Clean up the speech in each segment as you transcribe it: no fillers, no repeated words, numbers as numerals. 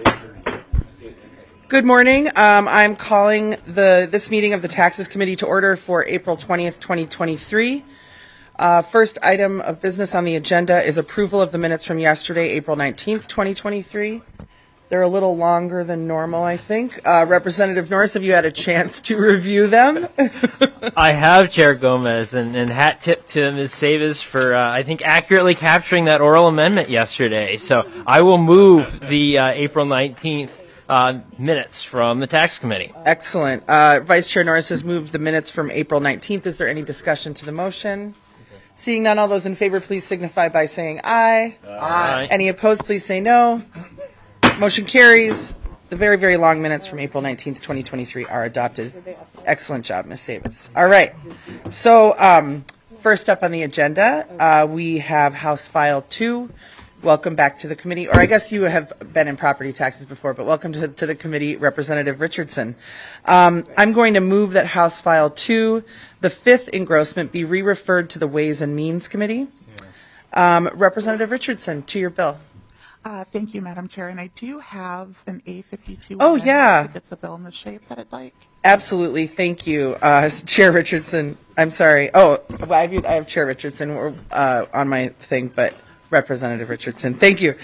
Good morning. I'm calling this meeting of the Taxes Committee to order for April 20th, 2023. First item of business on the agenda is approval of the minutes from yesterday, April 19th, 2023. They're a little longer than normal, I think. Representative Norris, have you had a chance to review them? I have, Chair Gomez, and hat tip to Ms. Savas for, I think, accurately capturing that oral amendment yesterday. So I will move the April 19th minutes from the Tax Committee. Excellent. Vice Chair Norris has moved the minutes from April 19th. Is there any discussion to the motion? Seeing none, all those in favor, please signify by saying aye. Aye. Any opposed, please say no. Motion carries. The very, very long minutes from April 19th, 2023 are adopted. Excellent job, Ms. Savitz. All right. So first up on the agenda, we have House File 2. Welcome back to the committee. Or I guess you have been in property taxes before, but welcome to the committee, Representative Richardson. I'm going to move that House File 2, the fifth engrossment, be re-referred to the Ways and Means Committee. Representative Richardson, to your bill. Thank you, Madam Chair. And I do have an A52. Oh, yeah. To get the bill in the shape that I'd like. Absolutely. Thank you, Chair Richardson. I'm sorry. Oh, well, I have Chair Richardson on my thing, but Representative Richardson. Thank you.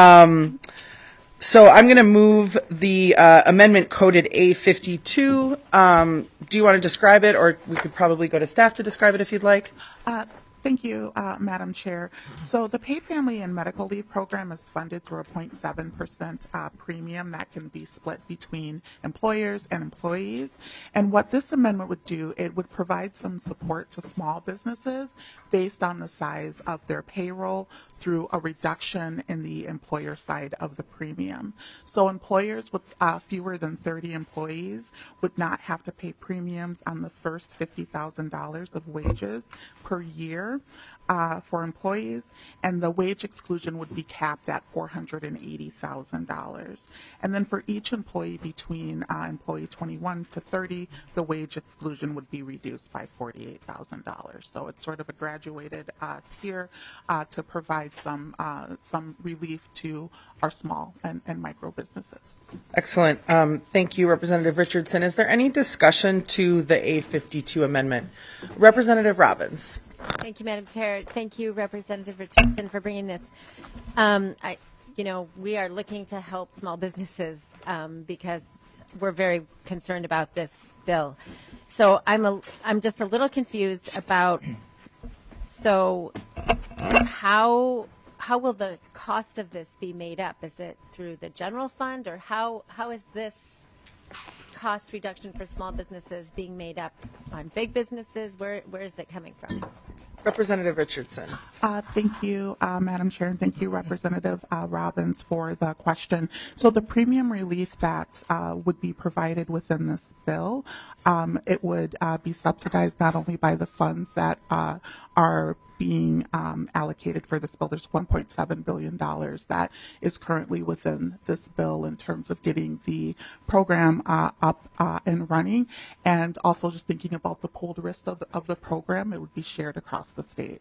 So I'm going to move the amendment coded A52. Do you want to describe it, or we could probably go to staff to describe it if you'd like? Thank you, Madam Chair. So the Paid Family and Medical Leave Program is funded through a 0.7% premium that can be split between employers and employees. And what this amendment would do, it would provide some support to small businesses based on the size of their payroll through a reduction in the employer side of the premium. So employers with fewer than 30 employees would not have to pay premiums on the first $50,000 of wages per year for employees, and the wage exclusion would be capped at $480,000. And then for each employee between employee 21 to 30, the wage exclusion would be reduced by $48,000. So it's sort of a graduated tier to provide some relief to our small and micro businesses. Excellent. Thank you, Representative Richardson. Is there any discussion to the A52 amendment? Representative Robbins. Thank you, Madam Chair. Thank you, Representative Richardson, for bringing this. We are looking to help small businesses because we're very concerned about this bill. So I'm just a little confused about. So how will the cost of this be made up? Is it through the general fund, or how is this cost reduction for small businesses being made up on big businesses? Where is it coming from? Representative Richardson. Thank you, Madam Chair, and thank you, Representative Robbins, for the question. So the premium relief that would be provided within this bill, it would be subsidized not only by the funds that are being allocated for this bill. There's $1.7 billion that is currently within this bill in terms of getting the program up and running, and also just thinking about the pooled risk of the program, it would be shared across the state.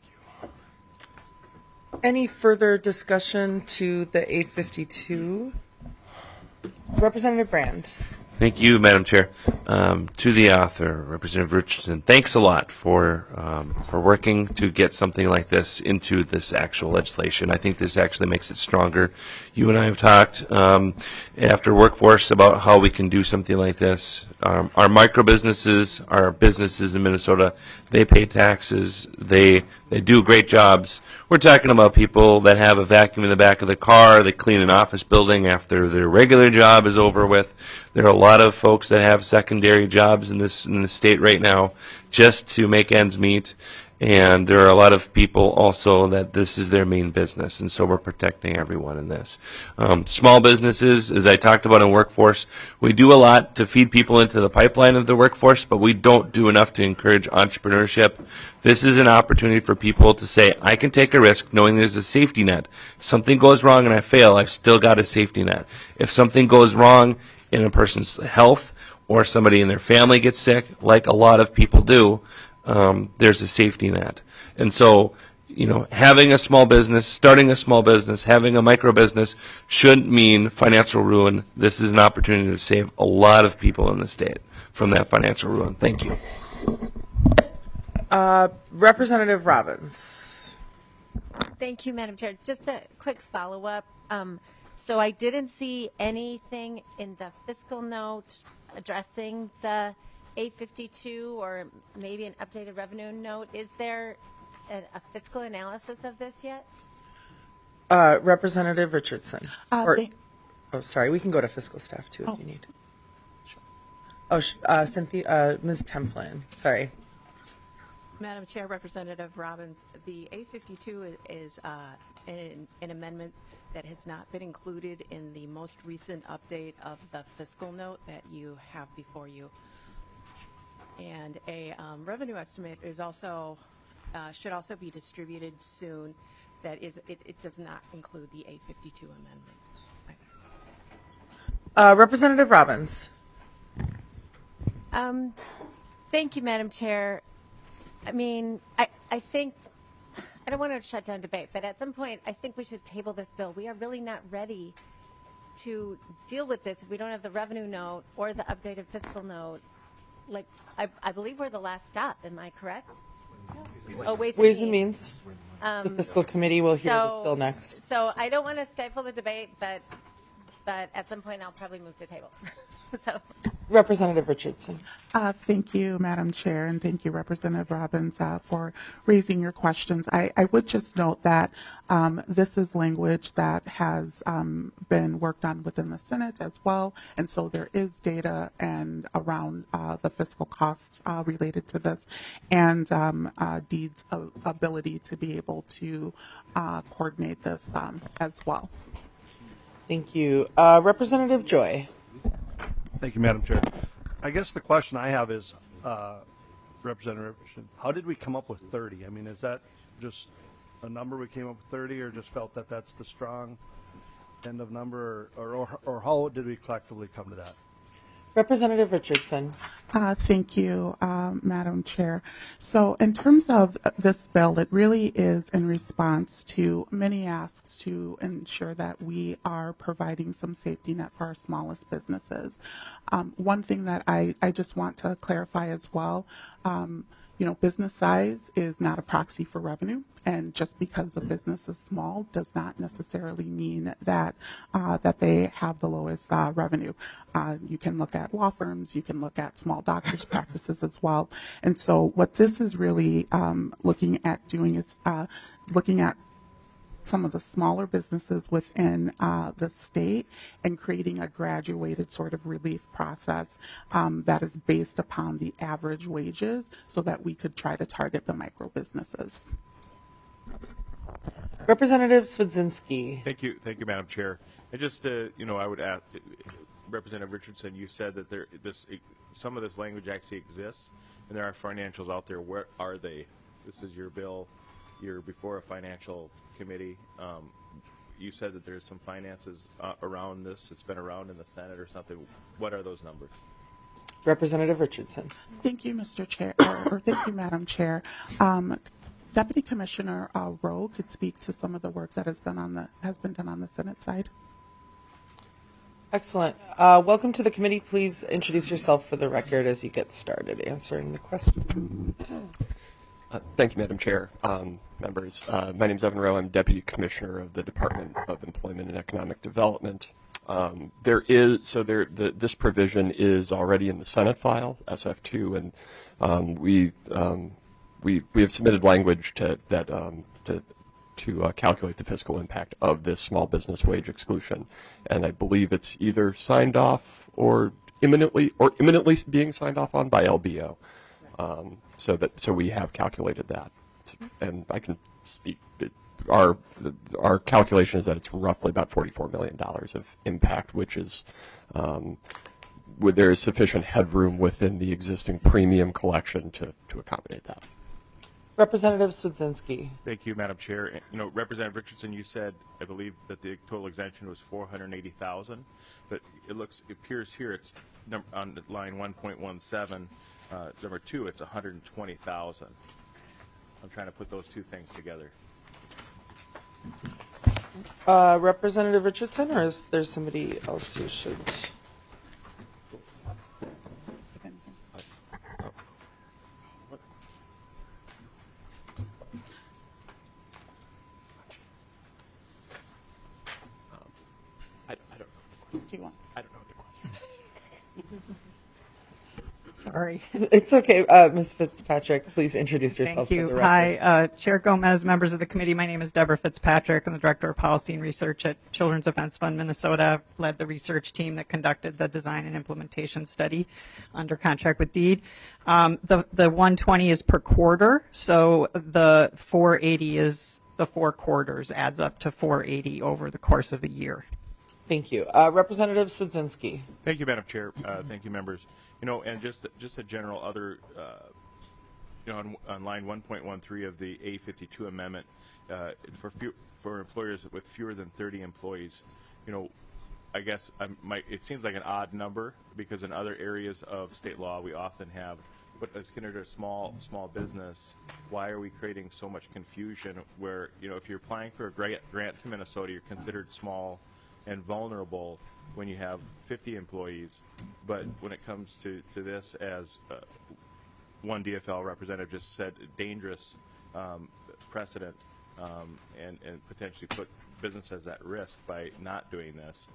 Any further discussion to the A52? Representative Brand. Thank you, Madam Chair. To the author, Representative Richardson, thanks a lot for working to get something like this into this actual legislation. I think this actually makes it stronger. You and I have talked after Workforce about how we can do something like this. Our micro businesses, our businesses in Minnesota, they pay taxes. They do great jobs. We're talking about people that have a vacuum in the back of the car, they clean an office building after their regular job is over with. There are a lot of folks that have secondary jobs in the state right now just to make ends meet. And there are a lot of people also that this is their main business, and so we're protecting everyone in this. Small businesses, as I talked about in Workforce, we do a lot to feed people into the pipeline of the workforce, but we don't do enough to encourage entrepreneurship. This is an opportunity for people to say, I can take a risk knowing there's a safety net. If something goes wrong and I fail, I've still got a safety net. If something goes wrong in a person's health or somebody in their family gets sick, like a lot of people do, there's a safety net. And so having a small business, starting a small business, having a micro business shouldn't mean financial ruin. This is an opportunity to save a lot of people in the state from that financial ruin. Thank you. Representative Robbins. Thank you, Madam Chair. Just a quick follow-up. So I didn't see anything in the fiscal note addressing the 852 or maybe an updated revenue note. Is there a fiscal analysis of this yet? Representative Richardson. Sorry, we can go to fiscal staff too if you need. Cynthia, Ms. Templin. Sorry. Madam Chair, Representative Robbins, the 852 is an amendment that has not been included in the most recent update of the fiscal note that you have before you. And a revenue estimate is also should also be distributed soon. That is, it does not include the 852 amendment. Representative Robbins. Thank you, Madam Chair. I mean, I think, I don't want to shut down debate, but at some point, I think we should table this bill. We are really not ready to deal with this if we don't have the revenue note or the updated fiscal note. Like, I believe we're the last stop. Am I correct? Oh, Ways and Means. The fiscal committee will hear this bill next. So I don't want to stifle the debate, but at some point, I'll probably move to table. So. Representative Richardson. Thank you, Madam Chair, and thank you, Representative Robbins, for raising your questions. I would just note that this is language that has been worked on within the Senate as well, and so there is data and around the fiscal costs related to this, and DEED's ability to be able to coordinate this as well. Thank you. Representative Joy. Thank you, Madam Chair. I guess the question I have is, Representative Richardson, how did we come up with 30? I mean, is that just a number we came up with 30, or just felt that that's the strong end of number, or how did we collectively come to that? Representative Richardson. Thank you, Madam Chair. So in terms of this bill, it really is in response to many asks to ensure that we are providing some safety net for our smallest businesses. One thing that I just want to clarify as well, business size is not a proxy for revenue, and just because a business is small does not necessarily mean that that they have the lowest revenue. You can look at law firms, you can look at small doctors' practices as well. And so what this is really looking at doing is looking at some of the smaller businesses within the state and creating a graduated sort of relief process that is based upon the average wages so that we could try to target the micro businesses. Representative Swedzinski. Thank you, Madam Chair. And just, I would ask Representative Richardson. You said that some of this language actually exists, and there are financials out there. Where are they? This is your bill. You're before a financial committee. You said that there's some finances around this. It's been around in the Senate or something. What are those numbers? Representative Richardson. Thank you, Mr. Chair, or thank you, Madam Chair. Deputy Commissioner Rowe could speak to some of the work that has been done on the Senate side. Excellent. Welcome to the committee. Please introduce yourself for the record as you get started answering the question. Thank you, Madam Chair. Members, my name is Evan Rowe. I'm Deputy Commissioner of the Department of Employment and Economic Development. This provision is already in the Senate file, SF2, and we have submitted language to calculate the fiscal impact of this small business wage exclusion, and I believe it's either signed off or imminently being signed off on by LBO. So we have calculated that, and I can speak. Our calculation is that it's roughly about $44 million of impact, which is where there is sufficient headroom within the existing premium collection to accommodate that. Representative Swedzinski. Thank you, Madam Chair. Representative Richardson, you said, I believe, that the total exemption was $480,000, but it appears here it's on line 1.17. Number 2, it's $120,000. I'm trying to put those two things together. Representative Richardson, or is there somebody else who should? Sorry. It's okay. Ms. Fitzpatrick, please introduce yourself. Thank you. For the record. Hi, Chair Gomez, members of the committee. My name is Deborah Fitzpatrick. I'm the Director of Policy and Research at Children's Defense Fund Minnesota. I've led the research team that conducted the design and implementation study under contract with DEED. The 120 is per quarter, so the 480 is the 4 quarters, adds up to 480 over the course of a year. Thank you. Representative Swedzinski. Thank you, Madam Chair. Thank you, members. And just a general other, on line 1.13 of the A52 amendment, for employers with fewer than 30 employees, I guess it seems like an odd number because in other areas of state law we often have, but it's considered a small business. Why are we creating so much confusion where, if you're applying for a grant to Minnesota, you're considered small and vulnerable when you have 50 employees, but when it comes to this, as one DFL representative just said, dangerous precedent and potentially put businesses at risk by not doing this.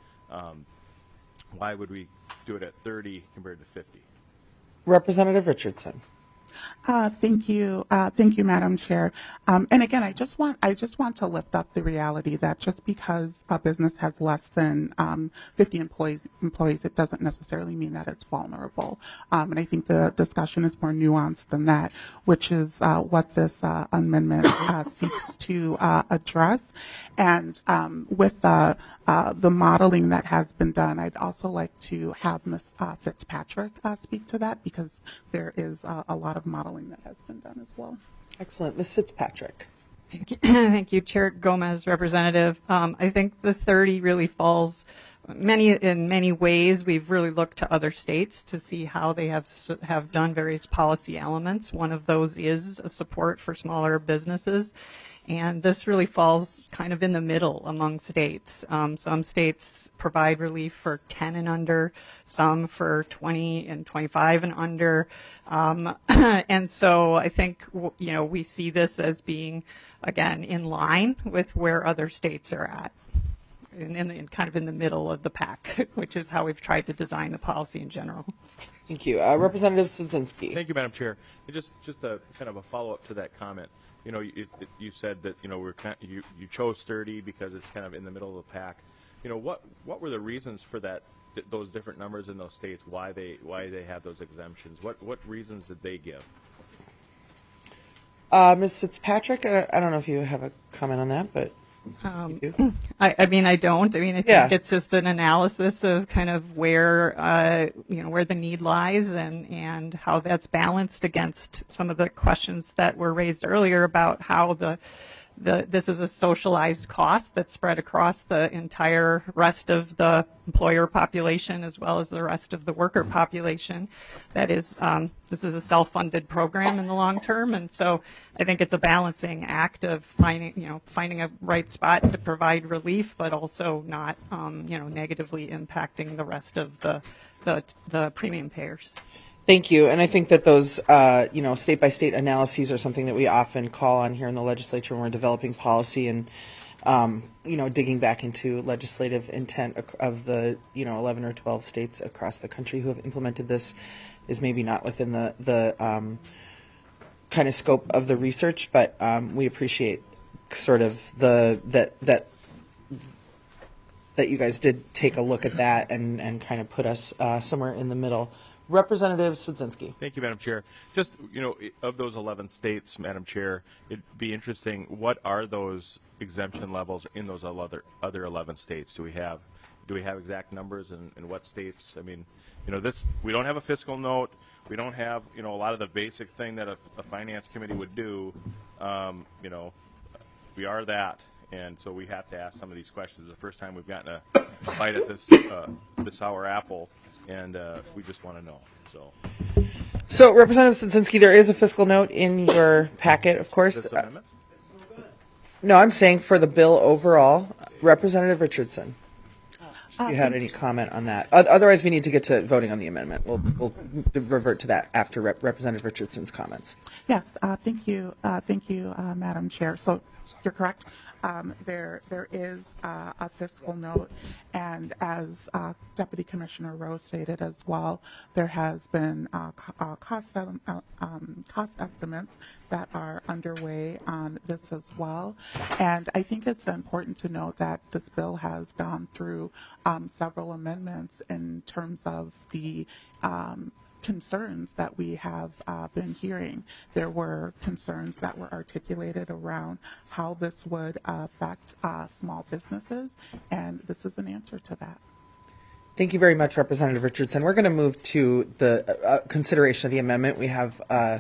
Why would we do it at 30 compared to 50? Representative Richardson. Thank you, Madam Chair. And again, I just want to lift up the reality that just because a business has less than 50 employees, it doesn't necessarily mean that it's vulnerable. And I think the discussion is more nuanced than that, which is what this amendment seeks to address. And with the modeling that has been done, I'd also like to have Ms. Fitzpatrick speak to that because there is a lot of modeling that has been done as well. Excellent. Ms. Fitzpatrick. Thank you, Chair Gomez, Representative. I think the 30 really falls in many ways. We've really looked to other states to see how they have done various policy elements. One of those is a support for smaller businesses. And this really falls kind of in the middle among states. Some states provide relief for 10 and under, some for 20 and 25 and under. And so I think, we see this as being, again, in line with where other states are at. And kind of in the middle of the pack, which is how we've tried to design the policy in general. Thank you. Representative Swedzinski. Thank you, Madam Chair. Just a kind of a follow-up to that comment. You said that you chose 30 because it's kind of in the middle of the pack. What were the reasons for those different numbers in those states? Why they have those exemptions? What reasons did they give? Ms. Fitzpatrick, I don't know if you have a comment on that, but I don't. I think it's just an analysis of kind of where where the need lies and how that's balanced against some of the questions that were raised earlier about how this is a socialized cost that's spread across the entire rest of the employer population as well as the rest of the worker population. That is, this is a self-funded program in the long term, and so I think it's a balancing act of finding a right spot to provide relief, but also not, negatively impacting the rest of the premium payers. Thank you. And I think that those, state-by-state analyses are something that we often call on here in the legislature when we're developing policy and, digging back into legislative intent of the, 11 or 12 states across the country who have implemented this is maybe not within the kind of scope of the research, but we appreciate sort of that you guys did take a look at that and kind of put us somewhere in the middle. Representative Swedzinski. Thank you, Madam Chair. Just, of those 11 states, Madam Chair, it'd be interesting, what are those exemption levels in those other 11 states? Do we have exact numbers in what states? I mean, we don't have a fiscal note. We don't have, a lot of the basic thing that a finance committee would do. We are that. And so we have to ask some of these questions. It's the first time we've gotten a bite at this sour apple. And we just want to know. So, Representative Swedzinski, there is a fiscal note in your packet, of course. This amendment? No, I'm saying for the bill overall. Representative Richardson, if you had any comment on that. Otherwise, we need to get to voting on the amendment. We'll revert to that after Representative Richardson's comments. Yes, thank you, Madam Chair. So you're correct. There is a fiscal note, and as Deputy Commissioner Rowe stated as well, there has been cost estimates that are underway on this as well. And I think it's important to note that this bill has gone through several amendments in terms of the concerns that we have been hearing. There were concerns that were articulated around how this would affect small businesses, and this is an answer to that. Thank you very much, Representative Richardson. We're going to move to the consideration of the amendment. We have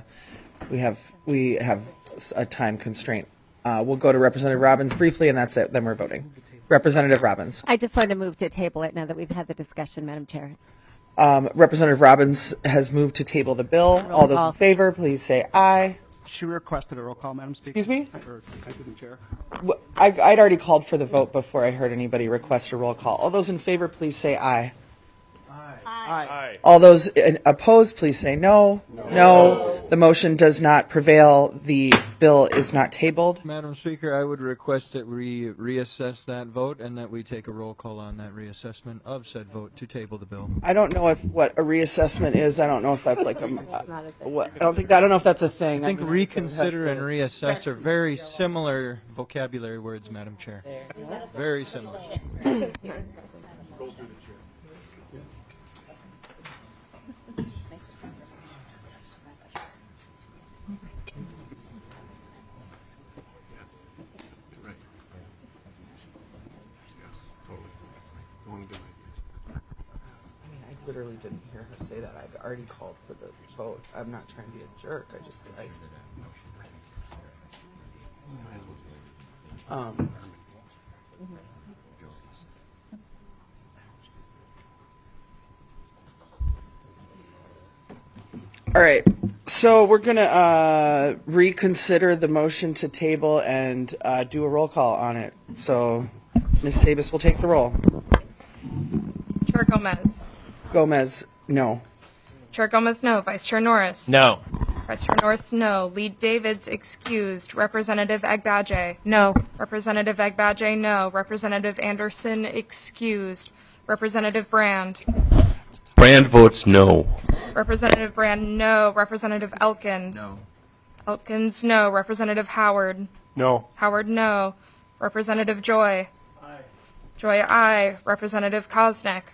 a time constraint. We'll go to Representative Robbins briefly, and that's it. Then we're voting. Representative Robbins. I just wanted to move to table it now that we've had the discussion, Madam Chair. Representative Robbins has moved to table the bill. All those in favor, please say aye. She requested a roll call, Madam Speaker. Excuse me? Or, I didn't, Chair. I'd already called for the vote before I heard anybody request a roll call. All those in favor, please say aye. Aye. All those opposed, please say no. No. The motion does not prevail. The bill is not tabled. Madam Speaker, I would request that we reassess that vote and that we take a roll call on that reassessment of said vote to table the bill. I don't know what a reassessment is. I don't know if that's like a. I don't know if that's a thing. I think reconsider and reassess are very similar vocabulary words, Madam Chair. Very similar. I literally didn't hear her say that. I've already called for the vote. I'm not trying to be a jerk. All right. So we're going to reconsider the motion to table and do a roll call on it. So Ms. Sabis will take the roll. Chair Gomez. Gomez, no. Chair Gomez, no. Vice Chair Norris. No. Vice Chair Norris, no. Lead Davids, excused. Representative Agbaje. No. Representative Agbaje, no. Representative Anderson, excused. Representative Brand. Brand votes no. Representative Brand, no. Representative Elkins. No. Elkins, no. Representative Howard. No. Howard, no. Representative Joy. Aye. Joy, aye. Representative Kosnick.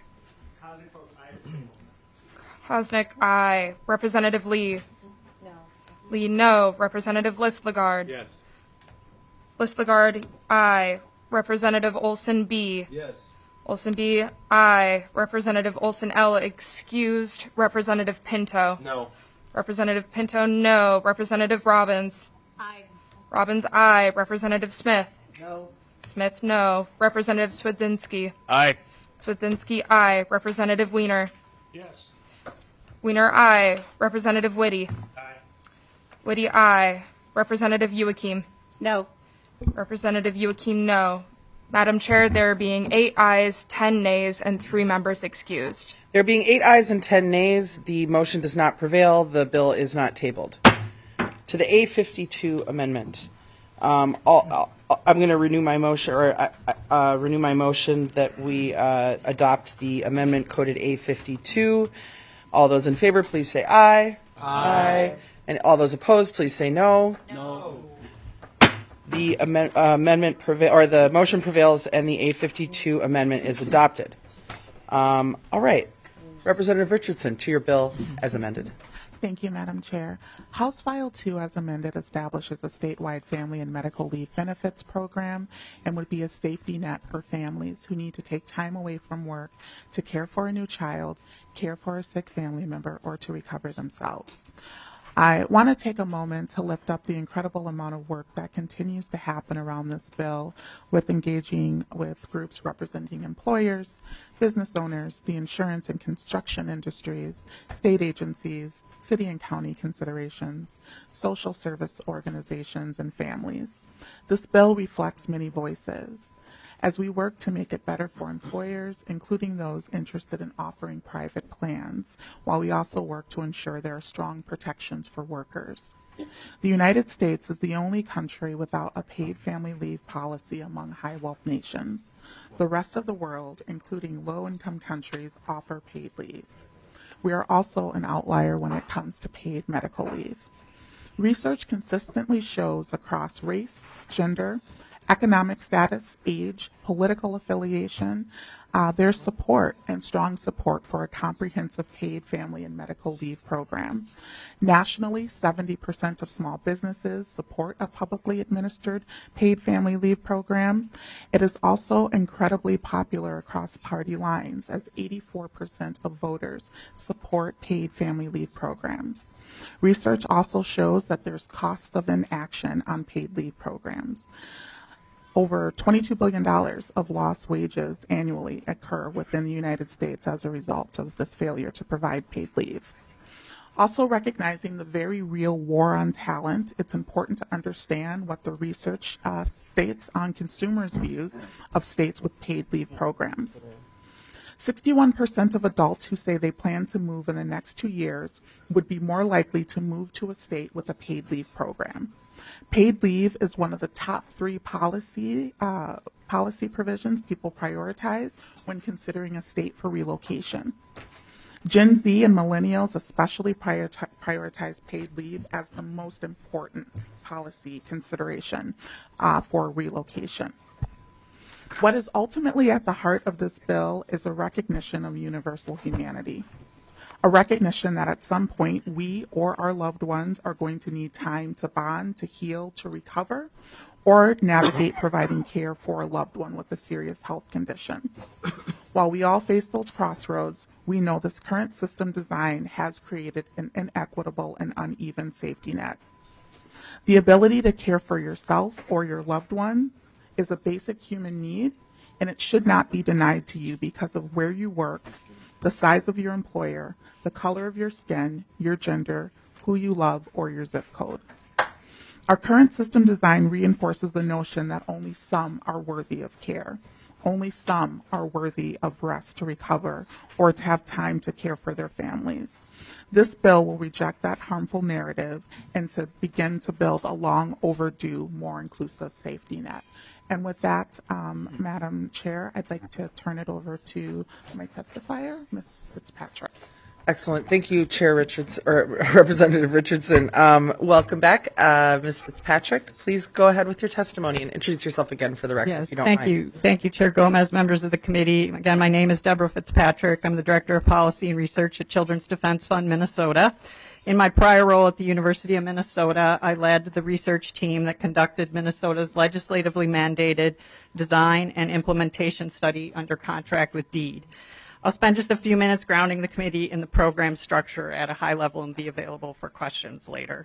Kosnick, aye. Representative Lee. No. Lee, no. Representative Listlegard. Yes. Listlegard, aye. Representative Olson B. Yes. Olson B, aye. Representative Olson L, excused. Representative Pinto. No. Representative Pinto, no. Representative Robbins. Aye. Robbins, aye. Representative Smith. No. Smith, no. Representative Swedzinski. Aye. Swedzinski, aye. Representative Weiner. Yes. Weiner, aye. Representative Whitty. Aye. Whitty, aye. Representative Uakim. No. Representative Uakim, no. Madam Chair, there being 8 ayes, 10 nays, and 3 members excused. There being 8 ayes and 10 nays, the motion does not prevail. The bill is not tabled. To the A52 amendment, I'm going to renew my motion, renew my motion that we adopt the amendment coded A52. All those in favor, please say aye. Aye. And all those opposed, please say no. No. The amendment or the motion prevails, and the A52 amendment is adopted. All right, Representative Richardson, to your bill as amended. Thank you, Madam Chair. House File 2, as amended, establishes a statewide family and medical leave benefits program and would be a safety net for families who need to take time away from work to care for a new child, care for a sick family member, or to recover themselves. I want to take a moment to lift up the incredible amount of work that continues to happen around this bill with engaging with groups representing employers, business owners, the insurance and construction industries, state agencies, city and county considerations, social service organizations, and families. This bill reflects many voices. as we work to make it better for employers, including those interested in offering private plans, while we also work to ensure there are strong protections for workers. The United States is the only country without a paid family leave policy among high-wealth nations. The rest of the world, including low-income countries, offer paid leave. We are also an outlier when it comes to paid medical leave. Research consistently shows across race, gender, economic status, age, political affiliation, there's support and strong support for a comprehensive paid family and medical leave program. Nationally, 70% of small businesses support a publicly administered paid family leave program. It is also incredibly popular across party lines, as 84% of voters support paid family leave programs. Research also shows that there's costs of inaction on paid leave programs. Over $22 billion of lost wages annually occur within the United States as a result of this failure to provide paid leave. Also recognizing the very real war on talent, it's important to understand what the research states on consumers' views of states with paid leave programs. 61% of adults who say they plan to move in the next 2 years would be more likely to move to a state with a paid leave program. Paid leave is one of the top 3 policy provisions people prioritize when considering a state for relocation. Gen Z and millennials especially prioritize paid leave as the most important policy consideration for relocation. What is ultimately at the heart of this bill is a recognition of universal humanity. A recognition that at some point we or our loved ones are going to need time to bond, to heal, to recover, or navigate providing care for a loved one with a serious health condition. While we all face those crossroads, we know this current system design has created an inequitable and uneven safety net. The ability to care for yourself or your loved one is a basic human need, and it should not be denied to you because of where you work, the size of your employer, the color of your skin, your gender, who you love, or your zip code. Our current system design reinforces the notion that only some are worthy of care. Only some are worthy of rest to recover or to have time to care for their families. This bill will reject that harmful narrative and to begin to build a long overdue, more inclusive safety net. And with that, Madam Chair, I'd like to turn it over to my testifier, Ms. Fitzpatrick. Excellent. Thank you, Chair Richards, or Representative Richardson. Welcome back, Ms. Fitzpatrick. Please go ahead with your testimony and introduce yourself again for the record, Yes, if you don't thank mind. you. Thank you, Chair Gomez, members of the committee. Again, my name is Deborah Fitzpatrick. I'm the Director of Policy and Research at Children's Defense Fund, Minnesota. In my prior role at the University of Minnesota, I led the research team that conducted Minnesota's legislatively mandated design and implementation study under contract with DEED. I'll spend just a few minutes grounding the committee in the program structure at a high level and be available for questions later.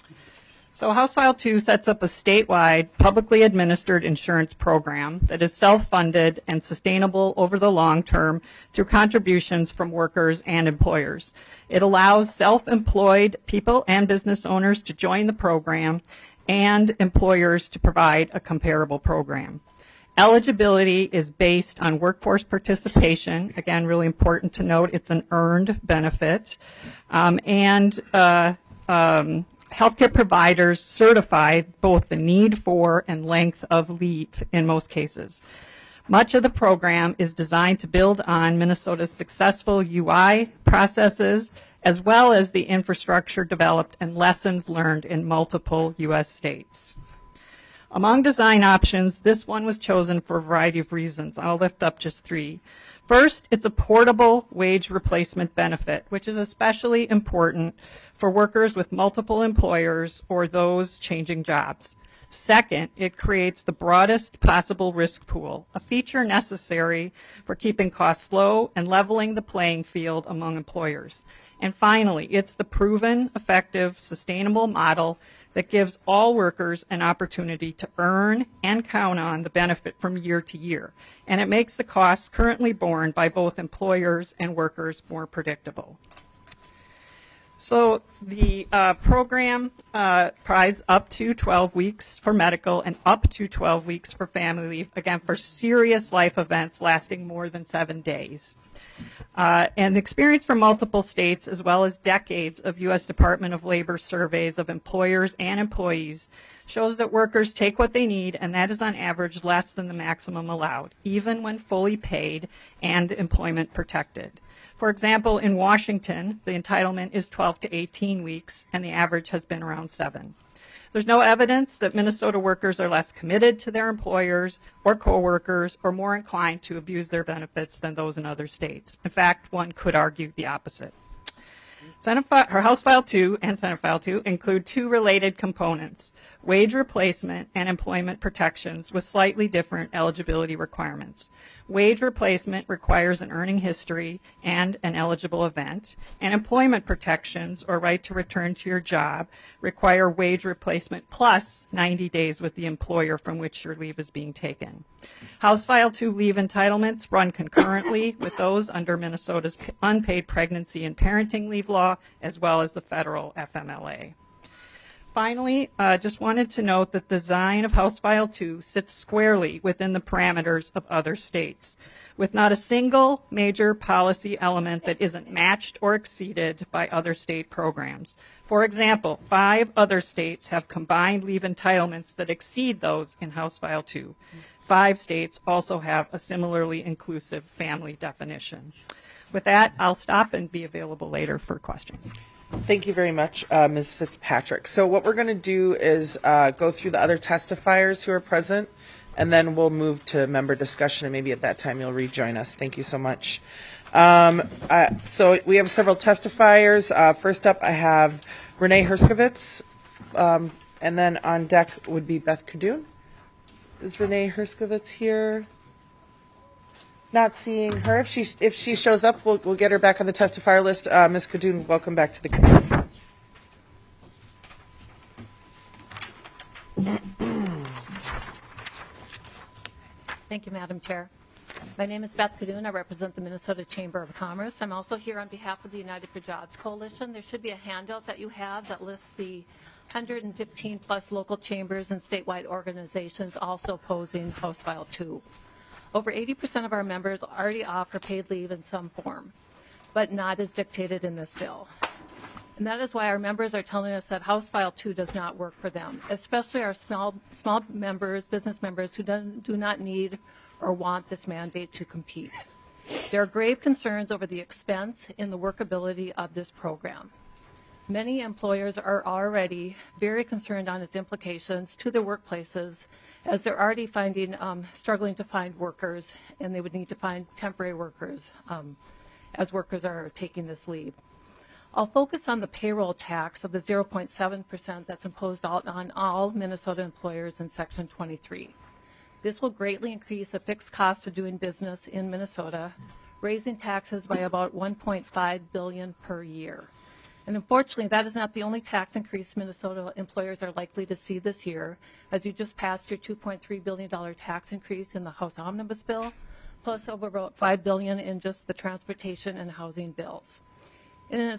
So House File 2 sets up a statewide, publicly administered insurance program that is self-funded and sustainable over the long term through contributions from workers and employers. It allows self-employed people and business owners to join the program and employers to provide a comparable program. Eligibility is based on workforce participation. Again, really important to note, it's an earned benefit. Healthcare providers certify both the need for and length of leave in most cases. Much of the program is designed to build on Minnesota's successful UI processes, as well as the infrastructure developed and lessons learned in multiple U.S. states. Among design options, this one was chosen for a variety of reasons. I'll lift up just 3. First, it's a portable wage replacement benefit, which is especially important for workers with multiple employers or those changing jobs. Second, it creates the broadest possible risk pool, a feature necessary for keeping costs low and leveling the playing field among employers. And finally, it's the proven, effective, sustainable model that gives all workers an opportunity to earn and count on the benefit from year to year. And it makes the costs currently borne by both employers and workers more predictable. So the program provides up to 12 weeks for medical and up to 12 weeks for family leave, again, for serious life events lasting more than 7 days. And the experience from multiple states, as well as decades of U.S. Department of Labor surveys of employers and employees, shows that workers take what they need, and that is on average less than the maximum allowed, even when fully paid and employment protected. For example, in Washington, the entitlement is 12 to 18 weeks, and the average has been around 7. There's no evidence that Minnesota workers are less committed to their employers or coworkers or more inclined to abuse their benefits than those in other states. In fact, one could argue the opposite. House File 2 and Senate File 2 include two related components, wage replacement and employment protections with slightly different eligibility requirements. Wage replacement requires an earning history and an eligible event, and employment protections, or right to return to your job, require wage replacement plus 90 days with the employer from which your leave is being taken. House File 2 leave entitlements run concurrently with those under Minnesota's unpaid pregnancy and parenting leave law, as well as the federal FMLA. Finally, just wanted to note that the design of House File 2 sits squarely within the parameters of other states, with not a single major policy element that isn't matched or exceeded by other state programs. For example, 5 other states have combined leave entitlements that exceed those in House File 2. 5 states also have a similarly inclusive family definition. With that, I'll stop and be available later for questions. Thank you very much, Ms. Fitzpatrick. So what we're going to do is go through the other testifiers who are present, and then we'll move to member discussion, and maybe at that time you'll rejoin us. Thank you so much. So we have several testifiers. First up, I have Renee Herskovitz, and then on deck would be Beth Cadoon. Is Renee Herskovitz here? Not seeing her. If she shows up, we'll get her back on the testifier list. Ms. Cadoon, welcome back to the committee. Thank you, Madam Chair. My name is Beth Cadoon. I represent the Minnesota Chamber of Commerce. I'm also here on behalf of the United for Jobs Coalition. There should be a handout that you have that lists the 115 plus local chambers and statewide organizations also opposing House File 2. Over 80% of our members already offer paid leave in some form, but not as dictated in this bill. And that is why our members are telling us that House File 2 does not work for them, especially our small members, business members who do not need or want this mandate to compete. There are grave concerns over the expense and the workability of this program. Many employers are already very concerned on its implications to their workplaces, as they're already struggling to find workers, and they would need to find temporary workers as workers are taking this leave. I'll focus on the payroll tax of the 0.7% that's imposed on all Minnesota employers in Section 23. This will greatly increase the fixed cost of doing business in Minnesota, raising taxes by about $1.5 billion per year. And unfortunately, that is not the only tax increase Minnesota employers are likely to see this year, as you just passed your $2.3 billion tax increase in the House Omnibus Bill, plus over about $5 billion in just the transportation and housing bills. And it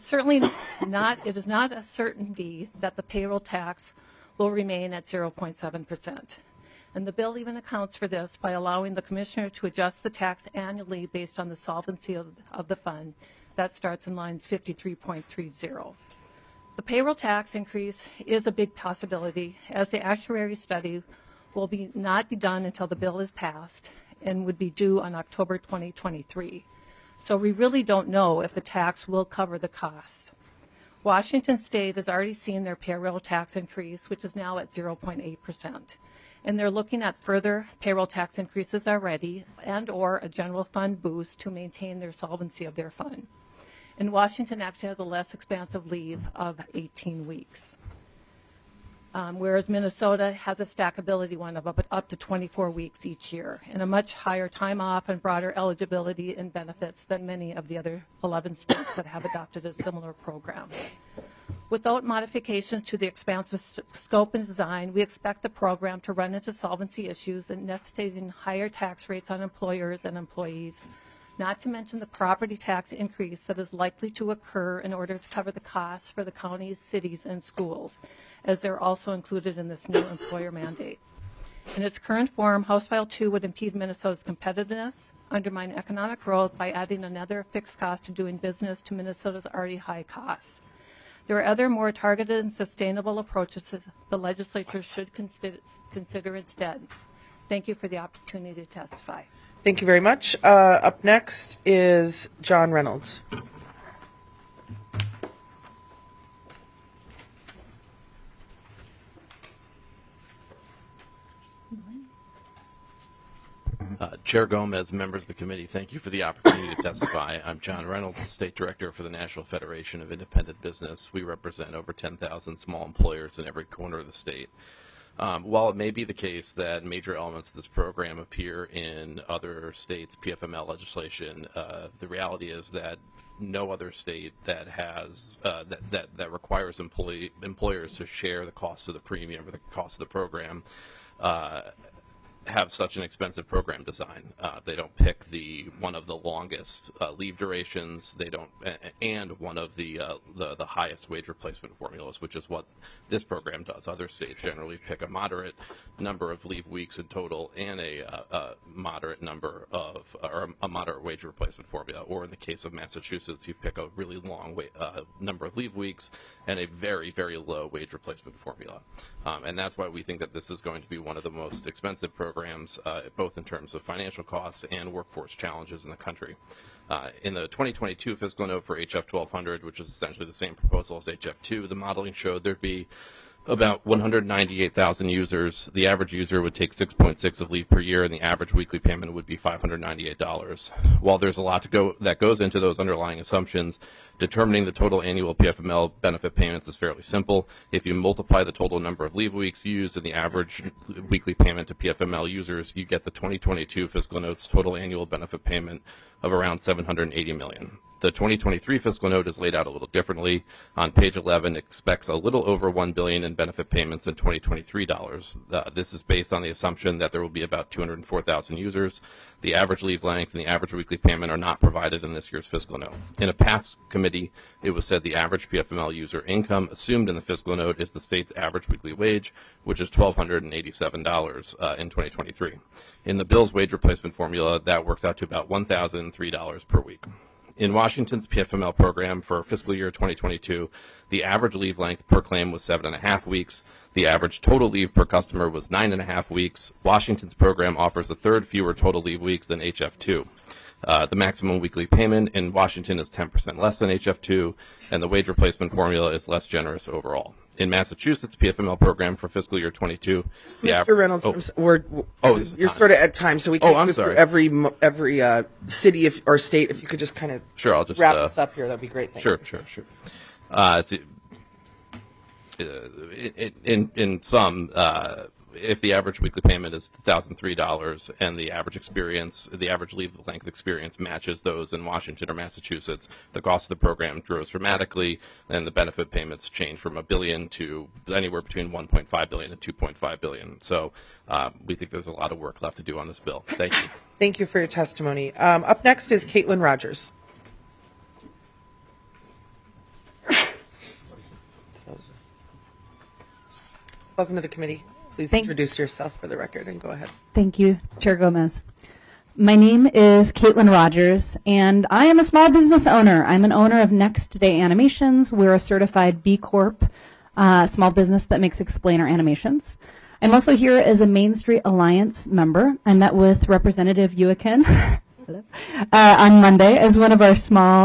is not a certainty that the payroll tax will remain at 0.7%. And the bill even accounts for this by allowing the commissioner to adjust the tax annually based on the solvency of the fund. That starts in lines 53.30. The payroll tax increase is a big possibility, as the actuary study will not be done until the bill is passed and would be due on October 2023. So we really don't know if the tax will cover the cost. Washington State has already seen their payroll tax increase, which is now at 0.8%. And they're looking at further payroll tax increases already and/or a general fund boost to maintain their solvency of their fund. And Washington actually has a less expansive leave of 18 weeks, whereas Minnesota has a stackability one of up to 24 weeks each year, and a much higher time off and broader eligibility and benefits than many of the other 11 states that have adopted a similar program. Without modifications to the expansive scope and design, we expect the program to run into solvency issues and necessitating higher tax rates on employers and employees, not to mention the property tax increase that is likely to occur in order to cover the costs for the counties, cities, and schools, as they're also included in this new employer mandate. In its current form, House File 2 would impede Minnesota's competitiveness, undermine economic growth by adding another fixed cost to doing business to Minnesota's already high costs. There are other more targeted and sustainable approaches that the legislature should consider instead. Thank you for the opportunity to testify. Thank you very much. Up next is John Reynolds. Chair Gomez, members of the committee, thank you for the opportunity to testify. I'm John Reynolds, State Director for the National Federation of Independent Business. We represent over 10,000 small employers in every corner of the state. While it may be the case that major elements of this program appear in other states' PFML legislation, the reality is that no other state that has that requires employers to share the cost of the premium or the cost of the program have such an expensive program design. They don't pick one of the longest leave durations. They don't, and one of the highest wage replacement formulas, which is what this program does. Other states generally pick a moderate number of leave weeks in total and a moderate number of, or a moderate wage replacement formula. Or in the case of Massachusetts, you pick a really long number of leave weeks and a very, very low wage replacement formula. And that's why we think that this is going to be one of the most expensive programs, both in terms of financial costs and workforce challenges in the country. In the 2022 fiscal note for HF 1200, which is essentially the same proposal as HF 2, the modeling showed there'd be about 198,000 users. The average user would take 6.6 of leave per year, and the average weekly payment would be $598. While there's a lot that goes into those underlying assumptions, determining the total annual PFML benefit payments is fairly simple. If you multiply the total number of leave weeks used and the average weekly payment to PFML users, you get the 2022 fiscal note's total annual benefit payment of around $780 million. The 2023 fiscal note is laid out a little differently. On page 11, it expects a little over $1 billion in benefit payments in 2023 dollars. This is based on the assumption that there will be about 204,000 users. The average leave length and the average weekly payment are not provided in this year's fiscal note. In a past committee, it was said the average PFML user income assumed in the fiscal note is the state's average weekly wage, which is $1,287 in 2023. In the bill's wage replacement formula, that works out to about $1,003 per week. In Washington's PFML program for fiscal year 2022, the average leave length per claim was 7.5 weeks. The average total leave per customer was 9.5 weeks. Washington's program offers a third fewer total leave weeks than HF2. The maximum weekly payment in Washington is 10% less than HF2, and the wage replacement formula is less generous overall. In Massachusetts' PFML program for fiscal year 22, Mr. Reynolds, you're sort of at time, so we can't go through every city or state. If you could just kind of I'll just wrap this up here, that'd be great. Thank you. Sure. In some, if the average weekly payment is $1,003 and the average leave length experience matches those in Washington or Massachusetts, the cost of the program grows dramatically, and the benefit payments change from $1 billion to anywhere between $1.5 billion and $2.5 billion. So we think there's a lot of work left to do on this bill. Thank you. Thank you for your testimony. Up next is Caitlin Rogers. Welcome to the committee. Please introduce yourself for the record and go ahead. Thank you, Chair Gomez. My name is Caitlin Rogers, and I am a small business owner. I'm an owner of Next Day Animations. We're a certified B Corp small business that makes explainer animations. I'm also here as a Main Street Alliance member. I met with Representative Uecken on Monday as one of our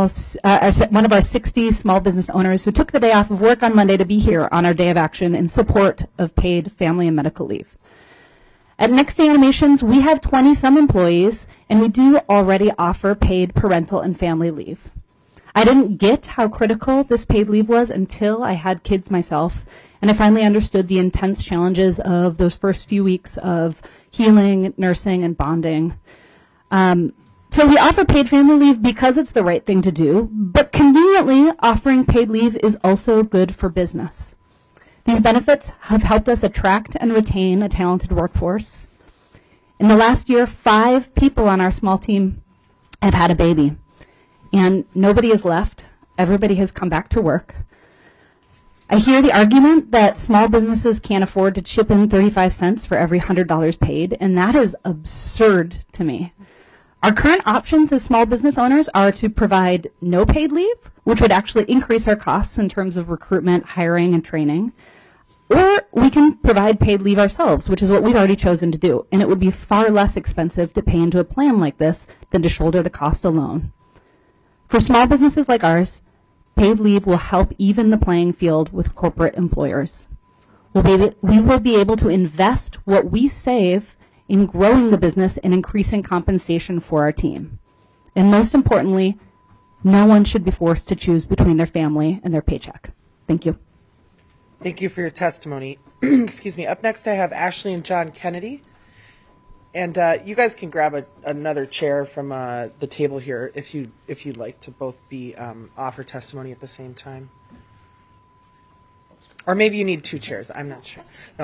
60 small business owners who took the day off of work on Monday to be here on our day of action in support of paid family and medical leave. At Next Day Animations, we have 20-some employees, and we do already offer paid parental and family leave. I didn't get how critical this paid leave was until I had kids myself, and I finally understood the intense challenges of those first few weeks of healing, nursing, and bonding. So we offer paid family leave because it's the right thing to do, but conveniently, offering paid leave is also good for business. These benefits have helped us attract and retain a talented workforce. In the last year, 5 people on our small team have had a baby. And nobody is left. Everybody has come back to work. I hear the argument that small businesses can't afford to chip in 35 cents for every $100 paid, and that is absurd to me. Our current options as small business owners are to provide no paid leave, which would actually increase our costs in terms of recruitment, hiring, and training. Or we can provide paid leave ourselves, which is what we've already chosen to do. And it would be far less expensive to pay into a plan like this than to shoulder the cost alone. For small businesses like ours, paid leave will help even the playing field with corporate employers. We will be able to invest what we save in growing the business and increasing compensation for our team. And most importantly, no one should be forced to choose between their family and their paycheck. Thank you. Thank you for your testimony. Excuse me. Up next, I have Ashley and John Kennedy. And you guys can grab another chair from the table here if you'd like to both be offer testimony at the same time. Or maybe you need two chairs. I'm not sure. No.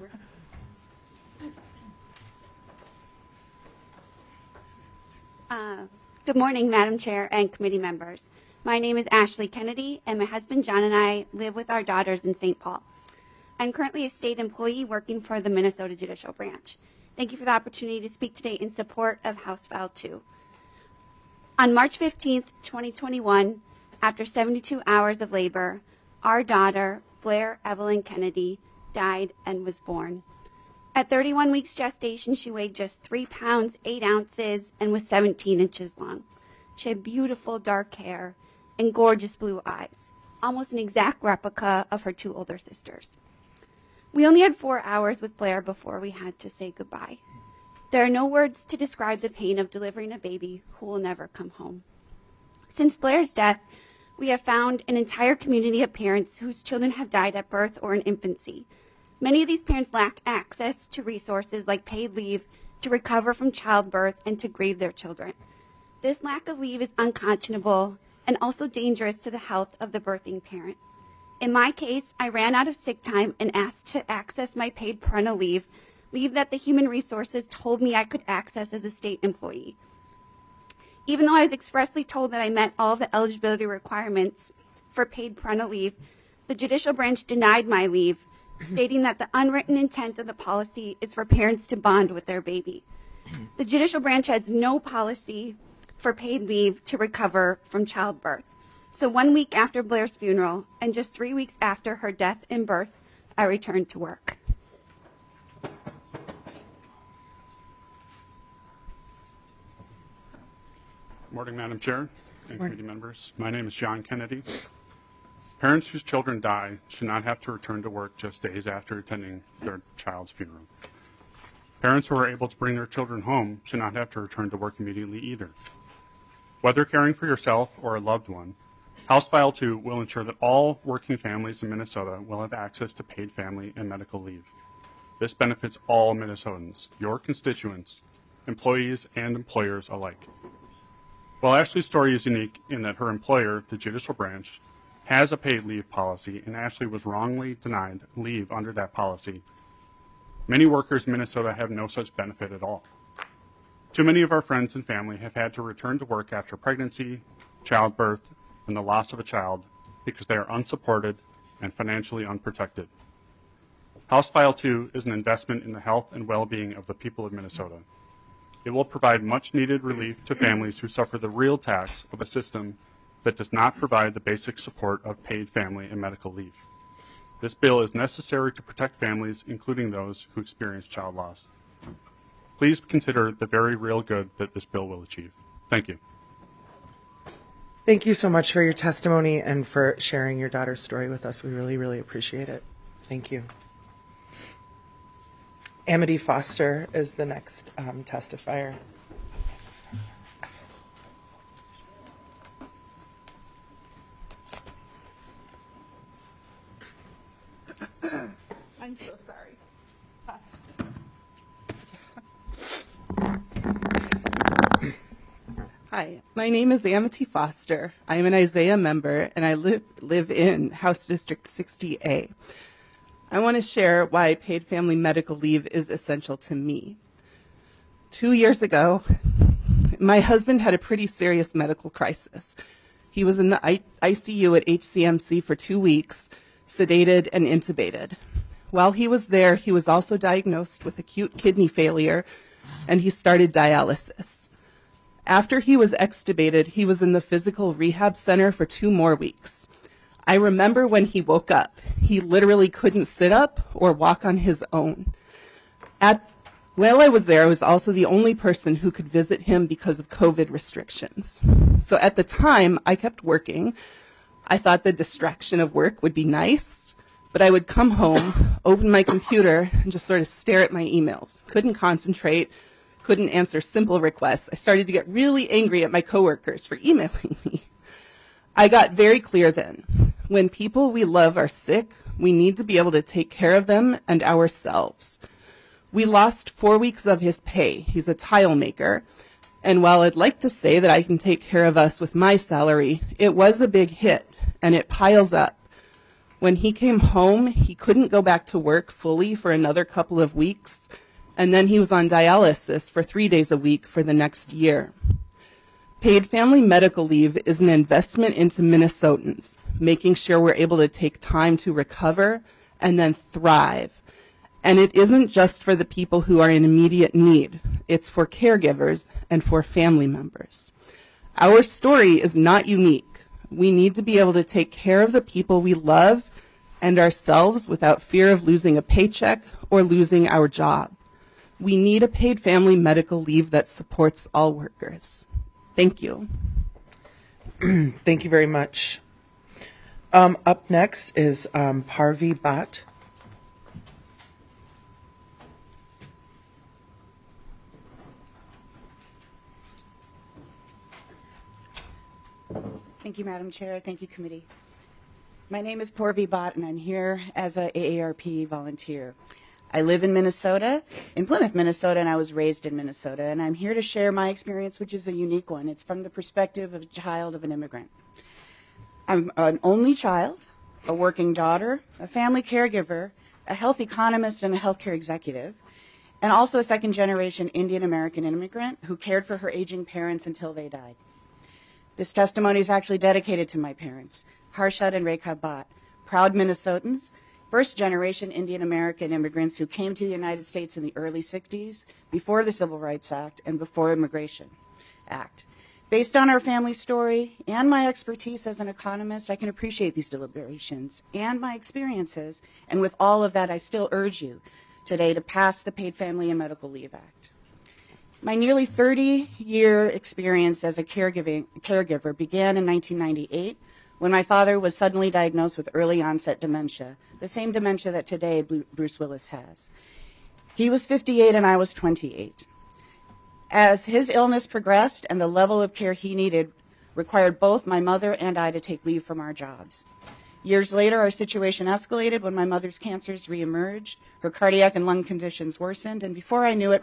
Good morning, Madam Chair and committee members. My name is Ashley Kennedy, and my husband John and I live with our daughters in St. Paul. I'm currently a state employee working for the Minnesota Judicial Branch. Thank you for the opportunity to speak today in support of House File 2. On March 15th, 2021, after 72 hours of labor, our daughter, Blair Evelyn Kennedy, died and was born. At 31 weeks gestation, she weighed just 3 pounds, 8 ounces, and was 17 inches long. She had beautiful dark hair and gorgeous blue eyes, almost an exact replica of her 2 older sisters. We only had 4 hours with Blair before we had to say goodbye. There are no words to describe the pain of delivering a baby who will never come home. Since Blair's death, we have found an entire community of parents whose children have died at birth or in infancy. Many of these parents lack access to resources like paid leave to recover from childbirth and to grieve their children. This lack of leave is unconscionable and also dangerous to the health of the birthing parent. In my case, I ran out of sick time and asked to access my paid parental leave that the Human Resources told me I could access as a state employee. Even though I was expressly told that I met all the eligibility requirements for paid parental leave, the Judicial Branch denied my leave, stating that the unwritten intent of the policy is for parents to bond with their baby. The Judicial Branch has no policy for paid leave to recover from childbirth. So 1 week after Blair's funeral and just 3 weeks after her death in birth, I returned to work. Good morning, Madam Chair and committee members. My name is John Kennedy. Parents whose children die should not have to return to work just days after attending their child's funeral. Parents who are able to bring their children home should not have to return to work immediately either. Whether caring for yourself or a loved one, House File 2 will ensure that all working families in Minnesota will have access to paid family and medical leave. This benefits all Minnesotans, your constituents, employees, and employers alike. While Ashley's story is unique in that her employer, the Judicial Branch, has a paid leave policy, and Ashley was wrongly denied leave under that policy, many workers in Minnesota have no such benefit at all. Too many of our friends and family have had to return to work after pregnancy, childbirth, and the loss of a child because they are unsupported and financially unprotected. House File 2 is an investment in the health and well-being of the people of Minnesota. It will provide much-needed relief to families who suffer the real tax of a system that does not provide the basic support of paid family and medical leave. This bill is necessary to protect families, including those who experience child loss. Please consider the very real good that this bill will achieve. Thank you. Thank you so much for your testimony and for sharing your daughter's story with us. We really, really appreciate it. Thank you. Amity Foster is the next testifier. I'm so sorry. Hi, my name is Amity Foster. I am an Isaiah member, and I live in House District 60A. I want to share why paid family medical leave is essential to me. 2 years ago, My husband had a pretty serious medical crisis. He was in the ICU at HCMC for 2 weeks, sedated and intubated. While he was there, he was also diagnosed with acute kidney failure, and he started dialysis. After he was extubated, he was in the physical rehab center for 2 more weeks. I remember when he woke up, he literally couldn't sit up or walk on his own. While I was there, I was also the only person who could visit him because of COVID restrictions. So at the time, I kept working. I thought the distraction of work would be nice, but I would come home, open my computer, and just sort of stare at my emails. Couldn't concentrate, couldn't answer simple requests. I started to get really angry at my coworkers for emailing me. I got very clear then. When people we love are sick, we need to be able to take care of them and ourselves. We lost 4 weeks of his pay. He's a tile maker. And while I'd like to say that I can take care of us with my salary, it was a big hit, and it piles up. When he came home, he couldn't go back to work fully for another couple of weeks, and then he was on dialysis for 3 days a week for the next year. Paid family medical leave is an investment into Minnesotans, making sure we're able to take time to recover and then thrive. And it isn't just for the people who are in immediate need. It's for caregivers and for family members. Our story is not unique. We need to be able to take care of the people we love and ourselves without fear of losing a paycheck or losing our job. We need a paid family medical leave that supports all workers. Thank you. Thank you very much. Up next is Parvi Bhatt. Thank you, Madam Chair. Thank you, Committee. My name is Purvi Bhatt, and I'm here as a AARP volunteer. I live in Minnesota, in Plymouth, Minnesota, and I was raised in Minnesota, and I'm here to share my experience, which is a unique one. It's from the perspective of a child of an immigrant. I'm an only child, a working daughter, a family caregiver, a health economist, and a healthcare executive, and also a second-generation Indian American immigrant who cared for her aging parents until they died. This testimony is actually dedicated to my parents, Harshad and Rekha Bhatt, proud Minnesotans, first-generation Indian American immigrants who came to the United States in the early 60s, before the Civil Rights Act and before Immigration Act. Based on our family story and my expertise as an economist, I can appreciate these deliberations and my experiences, and with all of that, I still urge you today to pass the Paid Family and Medical Leave Act. My nearly 30-year experience as a caregiver began in 1998 when my father was suddenly diagnosed with early onset dementia, the same dementia that today Bruce Willis has. He was 58 and I was 28. As his illness progressed and the level of care he needed required both my mother and I to take leave from our jobs. Years later, our situation escalated when my mother's cancers reemerged, her cardiac and lung conditions worsened, and before I knew it,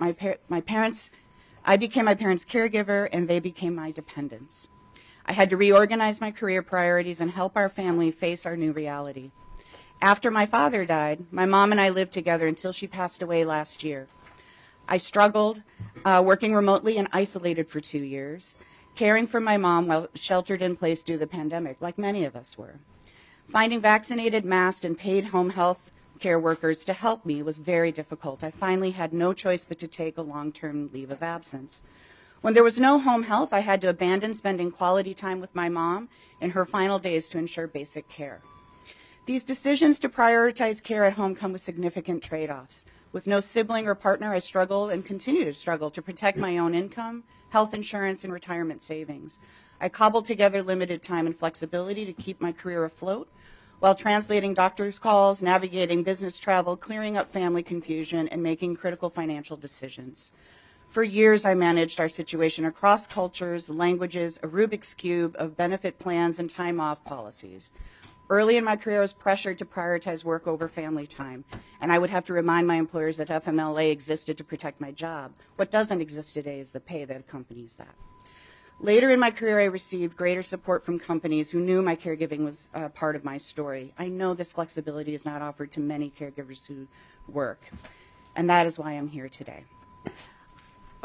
I became my parents' caregiver, and they became my dependents. I had to reorganize my career priorities and help our family face our new reality. After my father died, my mom and I lived together until she passed away last year. I struggled, working remotely and isolated for 2 years, caring for my mom while sheltered in place due to the pandemic, like many of us were. Finding vaccinated, masked, and paid home health care workers to help me was very difficult. I finally had no choice but to take a long-term leave of absence. When there was no home health, I had to abandon spending quality time with my mom in her final days to ensure basic care. These decisions to prioritize care at home come with significant trade-offs. With no sibling or partner, I struggle and continue to struggle to protect my own income, health insurance, and retirement savings. I cobbled together limited time and flexibility to keep my career afloat, while translating doctor's calls, navigating business travel, clearing up family confusion, and making critical financial decisions. For years, I managed our situation across cultures, languages, a Rubik's Cube of benefit plans and time-off policies. Early in my career, I was pressured to prioritize work over family time, and I would have to remind my employers that FMLA existed to protect my job. What doesn't exist today is the pay that accompanies that. Later in my career, I received greater support from companies who knew my caregiving was part of my story. I know this flexibility is not offered to many caregivers who work, and that is why I'm here today.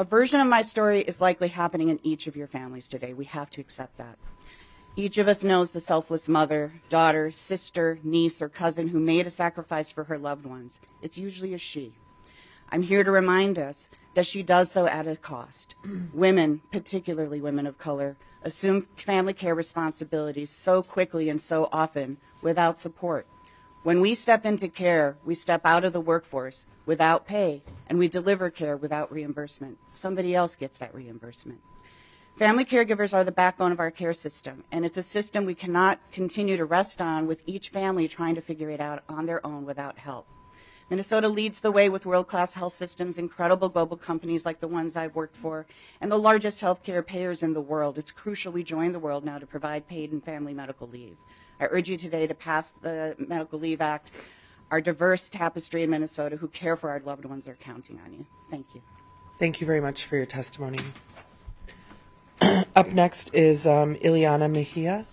A version of my story is likely happening in each of your families today. We have to accept that. Each of us knows the selfless mother, daughter, sister, niece, or cousin who made a sacrifice for her loved ones. It's usually a she. I'm here to remind us that she does so at a cost. Women, particularly women of color, assume family care responsibilities so quickly and so often without support. When we step into care, we step out of the workforce without pay, and we deliver care without reimbursement. Somebody else gets that reimbursement. Family caregivers are the backbone of our care system, and it's a system we cannot continue to rest on with each family trying to figure it out on their own without help. Minnesota leads the way with world-class health systems, incredible global companies like the ones I've worked for, and the largest healthcare payers in the world. It's crucial we join the world now to provide paid and family medical leave. I urge you today to pass the Medical Leave Act. Our diverse tapestry in Minnesota who care for our loved ones are counting on you. Thank you. Thank you very much for your testimony. Up next is Ileana Mejia.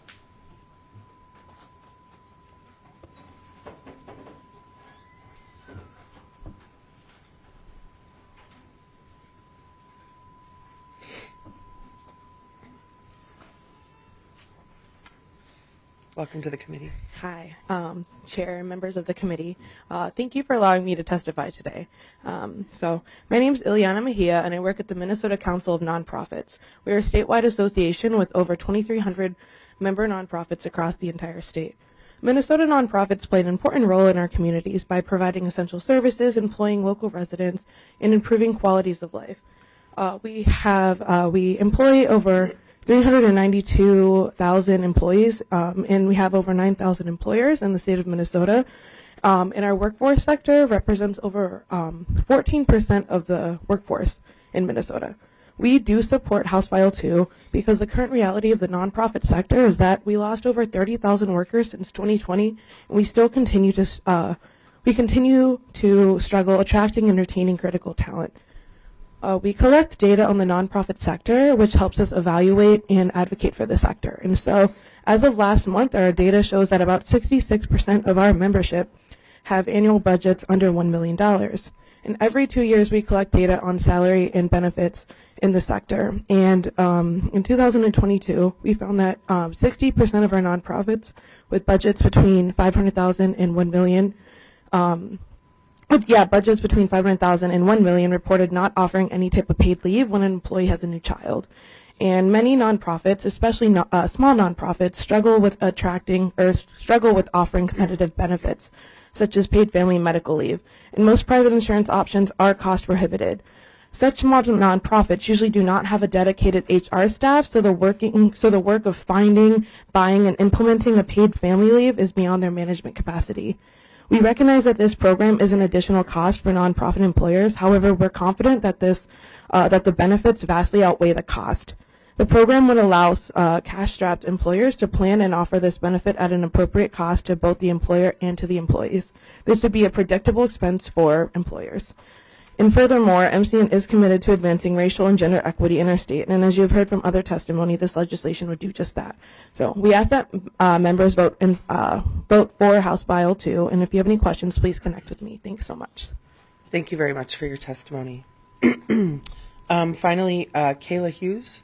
Welcome to the committee. Hi, Chair and members of the committee. Thank you for allowing me to testify today. So my name is Ileana Mejia, and I work at the Minnesota Council of Nonprofits. We are a statewide association with over 2,300 member nonprofits across the entire state. Minnesota nonprofits play an important role in our communities by providing essential services, employing local residents, and improving qualities of life. We employ over 392,000 employees, and we have over 9,000 employers in the state of Minnesota. And our workforce sector represents over 14% of the workforce in Minnesota. We do support House File 2 because the current reality of the nonprofit sector is that we lost over 30,000 workers since 2020, and we still continue to struggle attracting and retaining critical talent. We collect data on the nonprofit sector, which helps us evaluate and advocate for the sector. And so, as of last month, our data shows that about 66% of our membership have annual budgets under $1 million. And every 2 years, we collect data on salary and benefits in the sector. And in 2022, we found that 60% of our nonprofits with budgets between $500,000 and $1 million budgets between $500,000 and $1 million reported not offering any type of paid leave when an employee has a new child. And many nonprofits, especially small nonprofits, struggle with offering competitive benefits, such as paid family and medical leave. And most private insurance options are cost prohibited. Such small nonprofits usually do not have a dedicated HR staff, so the work of finding, buying, and implementing a paid family leave is beyond their management capacity. We recognize that this program is an additional cost for nonprofit employers. However, we're confident that that the benefits vastly outweigh the cost. The program would allow cash-strapped employers to plan and offer this benefit at an appropriate cost to both the employer and to the employees. This would be a predictable expense for employers. And furthermore, MCN is committed to advancing racial and gender equity in our state, and as you've heard from other testimony, this legislation would do just that. So we ask that members vote for House File 2, and if you have any questions, please connect with me. Thanks so much. Thank you very much for your testimony. Finally, Kayla Hughes.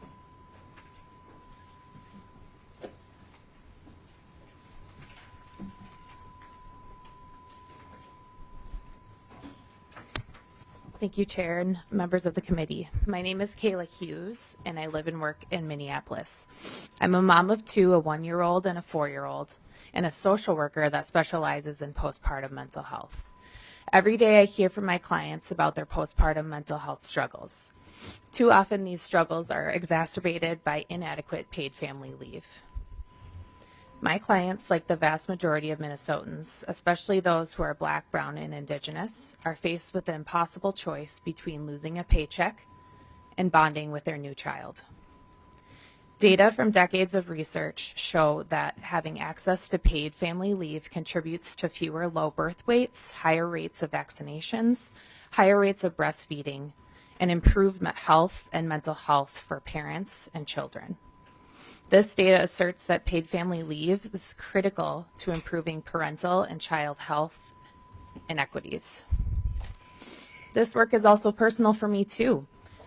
Thank you, Chair and members of the committee. My name is Kayla Hughes, and I live and work in Minneapolis. I'm a mom of two, a 1-year-old and a 4-year-old, and a social worker that specializes in postpartum mental health. Every day I hear from my clients about their postpartum mental health struggles. Too often these struggles are exacerbated by inadequate paid family leave. My clients, like the vast majority of Minnesotans, especially those who are Black, Brown, and Indigenous, are faced with the impossible choice between losing a paycheck and bonding with their new child. Data from decades of research show that having access to paid family leave contributes to fewer low birth weights, higher rates of vaccinations, higher rates of breastfeeding, and improved health and mental health for parents and children. This data asserts that paid family leave is critical to improving parental and child health inequities. This work is also personal for me too.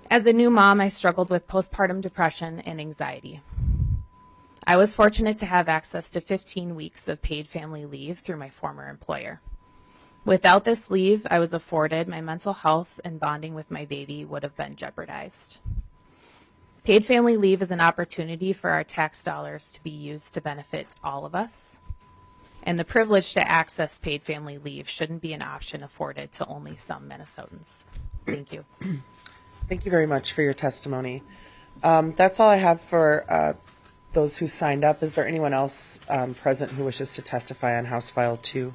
As a new mom, I struggled with postpartum depression and anxiety. I was fortunate to have access to 15 weeks of paid family leave through my former employer. Without this leave I was afforded, my mental health and bonding with my baby would have been jeopardized. Paid family leave is an opportunity for our tax dollars to be used to benefit all of us, and the privilege to access paid family leave shouldn't be an option afforded to only some Minnesotans. Thank you. Thank you very much for your testimony. That's all I have for those who signed up. Is there anyone else present who wishes to testify on House File 2?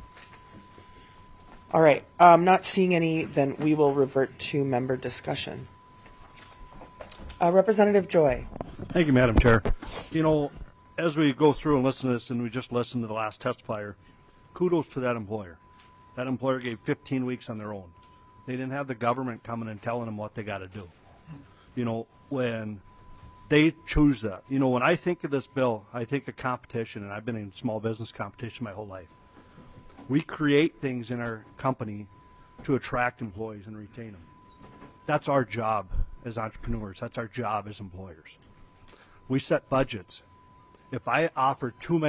All right. Not seeing any, then we will revert to member discussion. Representative Joy. Thank you, Madam Chair. You know, as we go through and listen to this, and we just listened to the last testifier, kudos to that employer. That employer gave 15 weeks on their own. They didn't have the government coming and telling them what they got to do. You know, when they choose that. You know, when I think of this bill, I think of competition, and I've been in small business competition my whole life. We create things in our company to attract employees and retain them. That's our job as entrepreneurs. That's our job as employers. We set budgets. If I offer too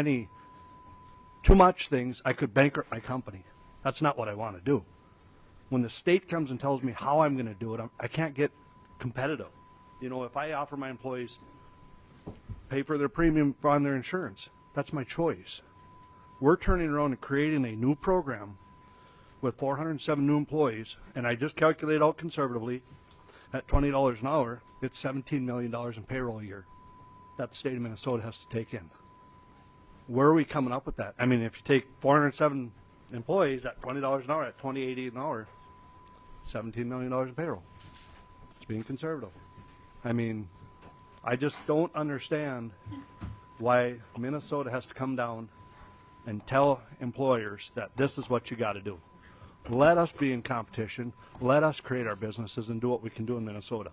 much things, I could bankrupt my company. That's not what I want to do. When the state comes and tells me how I'm going to do it, I can't get competitive. You know, if I offer my employees pay for their premium on their insurance, that's my choice. We're turning around and creating a new program with 407 new employees, and I just calculated out conservatively at $20 an hour, it's $17 million in payroll a year that the state of Minnesota has to take in. Where are we coming up with that? I mean, if you take 407 employees at $20 an hour, at $20.80 an hour, $17 million in payroll. It's being conservative. I mean, I just don't understand why Minnesota has to come down and tell employers that this is what you got to do. Let us be in competition. Let us create our businesses and do what we can do in Minnesota.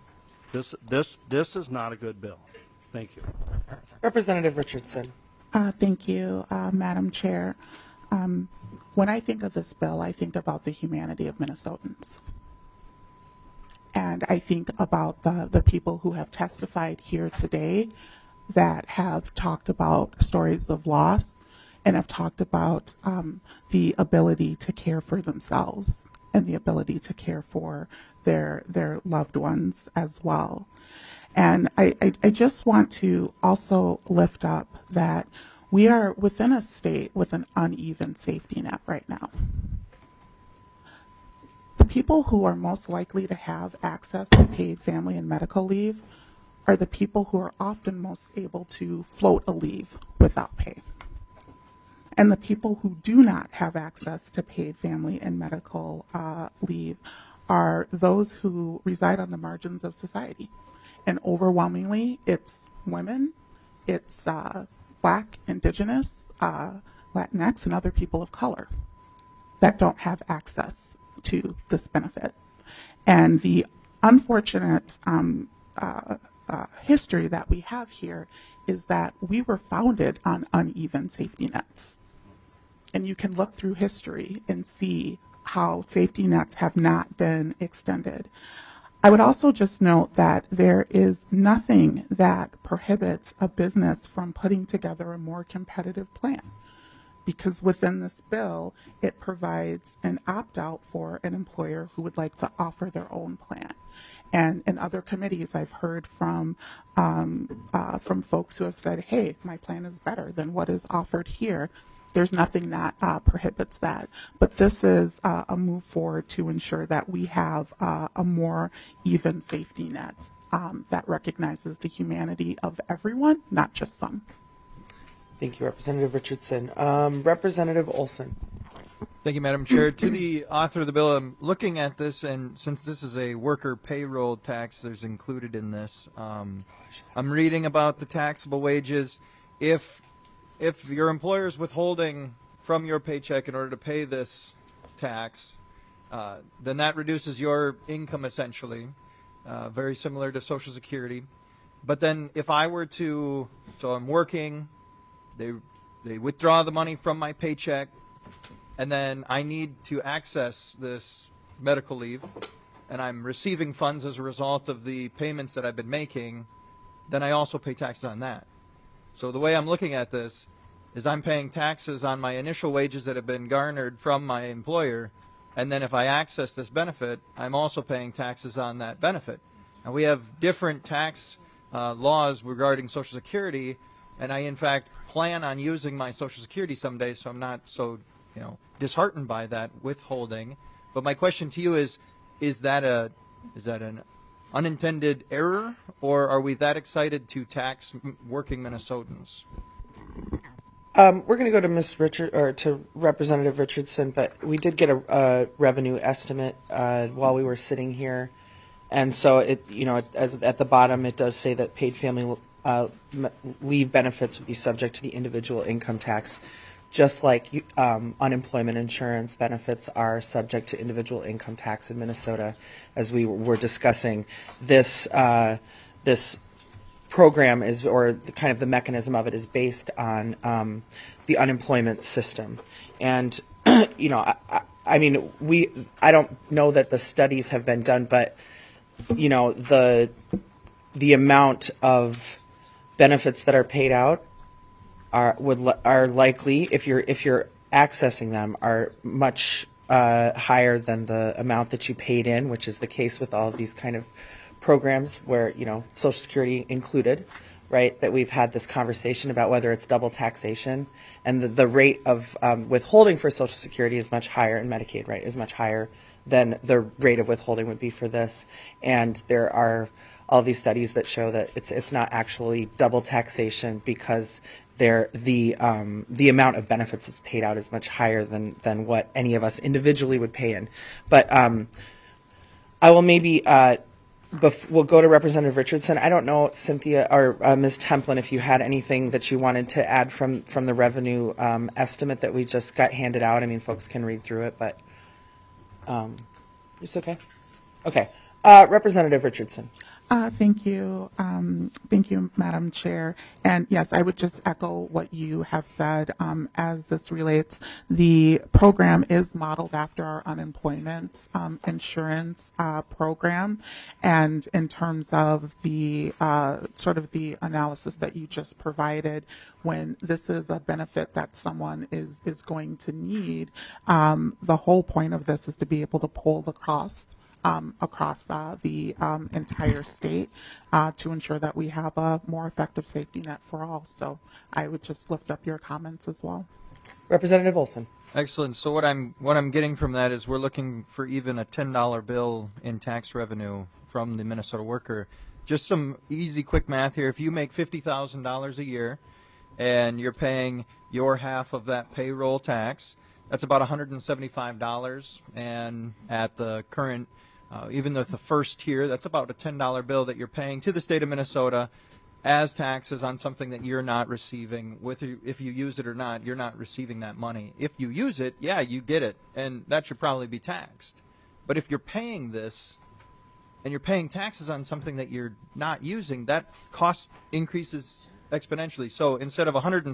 This is not a good bill. Thank you. Representative Richardson. Thank you, Madam Chair. When I think of this bill, I think about the humanity of Minnesotans. And I think about the people who have testified here today that have talked about stories of loss and have talked about the ability to care for themselves and the ability to care for their loved ones as well. And I just want to also lift up that we are within a state with an uneven safety net right now. The people who are most likely to have access to paid family and medical leave are the people who are often most able to float a leave without pay. And the people who do not have access to paid family and medical leave are those who reside on the margins of society. And overwhelmingly, it's women, it's Black, Indigenous, Latinx, and other people of color that don't have access to this benefit. And the unfortunate history that we have here is that we were founded on uneven safety nets. And you can look through history and see how safety nets have not been extended. I would also just note that there is nothing that prohibits a business from putting together a more competitive plan, because within this bill, it provides an opt-out for an employer who would like to offer their own plan. And in other committees, I've heard from folks who have said, hey, my plan is better than what is offered here. There's nothing that prohibits that. But this is a move forward to ensure that we have a more even safety net that recognizes the humanity of everyone, not just some. Thank you, Representative Richardson. Representative Olson. Thank you, Madam Chair. To the author of the bill, I'm looking at this, and since this is a worker payroll tax, there's included in this. I'm reading about the taxable wages. If your employer is withholding from your paycheck in order to pay this tax, then that reduces your income essentially, very similar to Social Security. But then if I were to, so I'm working, they withdraw the money from my paycheck, and then I need to access this medical leave, and I'm receiving funds as a result of the payments that I've been making, then I also pay taxes on that. So the way I'm looking at this is I'm paying taxes on my initial wages that have been garnered from my employer, and then if I access this benefit, I'm also paying taxes on that benefit. And we have different tax laws regarding Social Security, and I in fact plan on using my Social Security someday, so I'm not so disheartened by that withholding. But my question to you is that an unintended error, or are we that excited to tax working Minnesotans? We're going to go to to Representative Richardson, but we did get a revenue estimate while we were sitting here, and so as at the bottom it does say that paid family leave benefits would be subject to the individual income tax, just like unemployment insurance benefits are subject to individual income tax in Minnesota. As we were discussing, this program is, or the mechanism of it is based on the unemployment system. And I don't know that the studies have been done, but the amount of benefits that are paid out are likely, if you're accessing them, are much higher than the amount that you paid in, which is the case with all of these kind of programs where Social Security included, right? That we've had this conversation about whether it's double taxation, and the rate of withholding for Social Security is much higher, and Medicaid, right, is much higher than the rate of withholding would be for this. And there are all these studies that show that it's not actually double taxation, because the amount of benefits that's paid out is much higher than what any of us individually would pay in. But I will maybe we'll go to Representative Richardson. I don't know, Cynthia or Ms. Templin, if you had anything that you wanted to add from the revenue estimate that we just got handed out. I mean, folks can read through it, but it's okay. Okay, Representative Richardson. Thank you. Thank you, Madam Chair. And yes, I would just echo what you have said. As this relates, the program is modeled after our unemployment insurance program. And in terms of the sort of the analysis that you just provided, when this is a benefit that someone is going to need, the whole point of this is to be able to pull the cost across the entire state to ensure that we have a more effective safety net for all. So I would just lift up your comments as well. Representative Olson. Excellent. So what I'm getting from that is we're looking for even a $10 bill in tax revenue from the Minnesota worker. Just some easy, quick math here. If you make $50,000 a year and you're paying your half of that payroll tax, that's about $175. And at the current even though the first tier, that's about a $10 bill that you're paying to the state of Minnesota as taxes on something that you're not receiving. If you use it or not, you're not receiving that money. If you use it, yeah, you get it, and that should probably be taxed. But if you're paying this and you're paying taxes on something that you're not using, that cost increases exponentially. So instead of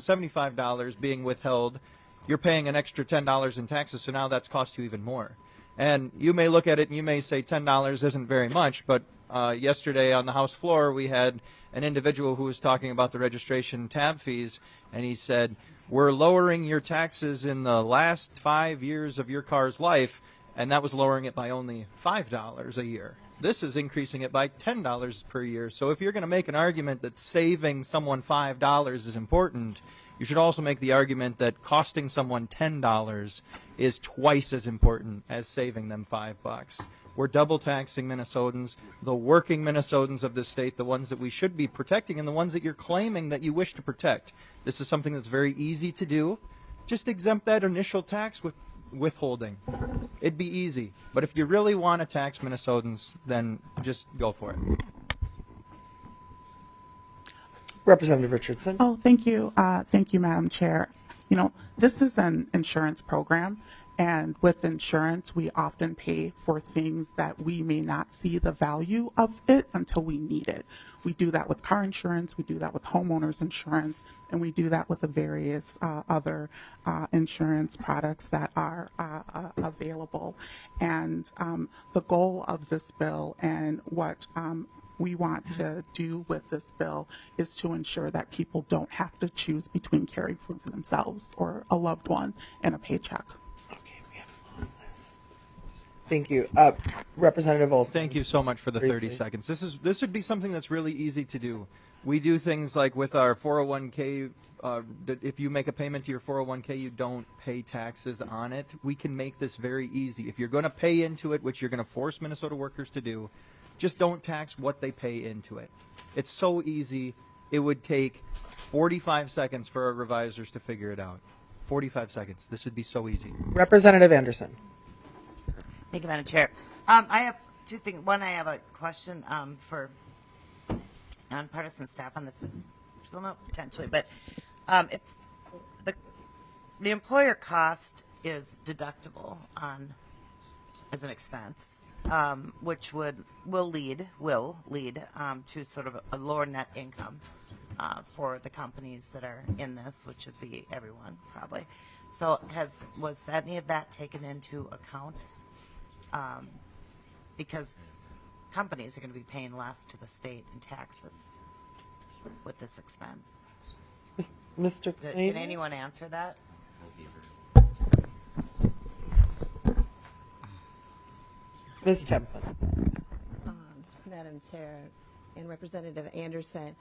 $175 being withheld, you're paying an extra $10 in taxes, so now that's cost you even more. And you may look at it and you may say $10 isn't very much, but yesterday on the House floor we had an individual who was talking about the registration tab fees, and he said, we're lowering your taxes in the last 5 years of your car's life, and that was lowering it by only $5 a year. This is increasing it by $10 per year. So if you're going to make an argument that saving someone $5 is important, you should also make the argument that costing someone $10 is twice as important as saving them $5. We're double taxing Minnesotans, the working Minnesotans of this state, the ones that we should be protecting and the ones that you're claiming that you wish to protect. This is something that's very easy to do. Just exempt that initial tax with withholding. It'd be easy. But if you really want to tax Minnesotans, then just go for it. Representative Richardson. Oh, thank you. Thank you, Madam Chair. This is an insurance program, And with insurance, we often pay for things that we may not see the value of it until we need it. We do that with car insurance, we do that with homeowners insurance, and we do that with the various other insurance products that are available. And the goal of this bill and what we want to do with this bill is to ensure that people don't have to choose between caring for themselves or a loved one and a paycheck. Thank you. Representative Olson. Thank you so much for the 30 seconds. This would be something that's really easy to do. We do things like with our 401k, that if you make a payment to your 401k, you don't pay taxes on it. We can make this very easy. If you're going to pay into it, which you're going to force Minnesota workers to do, just don't tax what they pay into it. It's so easy. It would take 45 seconds for our revisers to figure it out. 45 seconds. This would be so easy. Representative Anderson. Thank you, Madam Chair. I have two things. One, I have a question for nonpartisan staff on the fiscal note, potentially. But if the employer cost is deductible as an expense, which will lead to sort of a lower net income for the companies that are in this, which would be everyone probably. So was any of that taken into account? Because companies are going to be paying less to the state in taxes with this expense. Mr. Can anyone answer that? Ms. Templin. Madam Chair and Representative Anderson,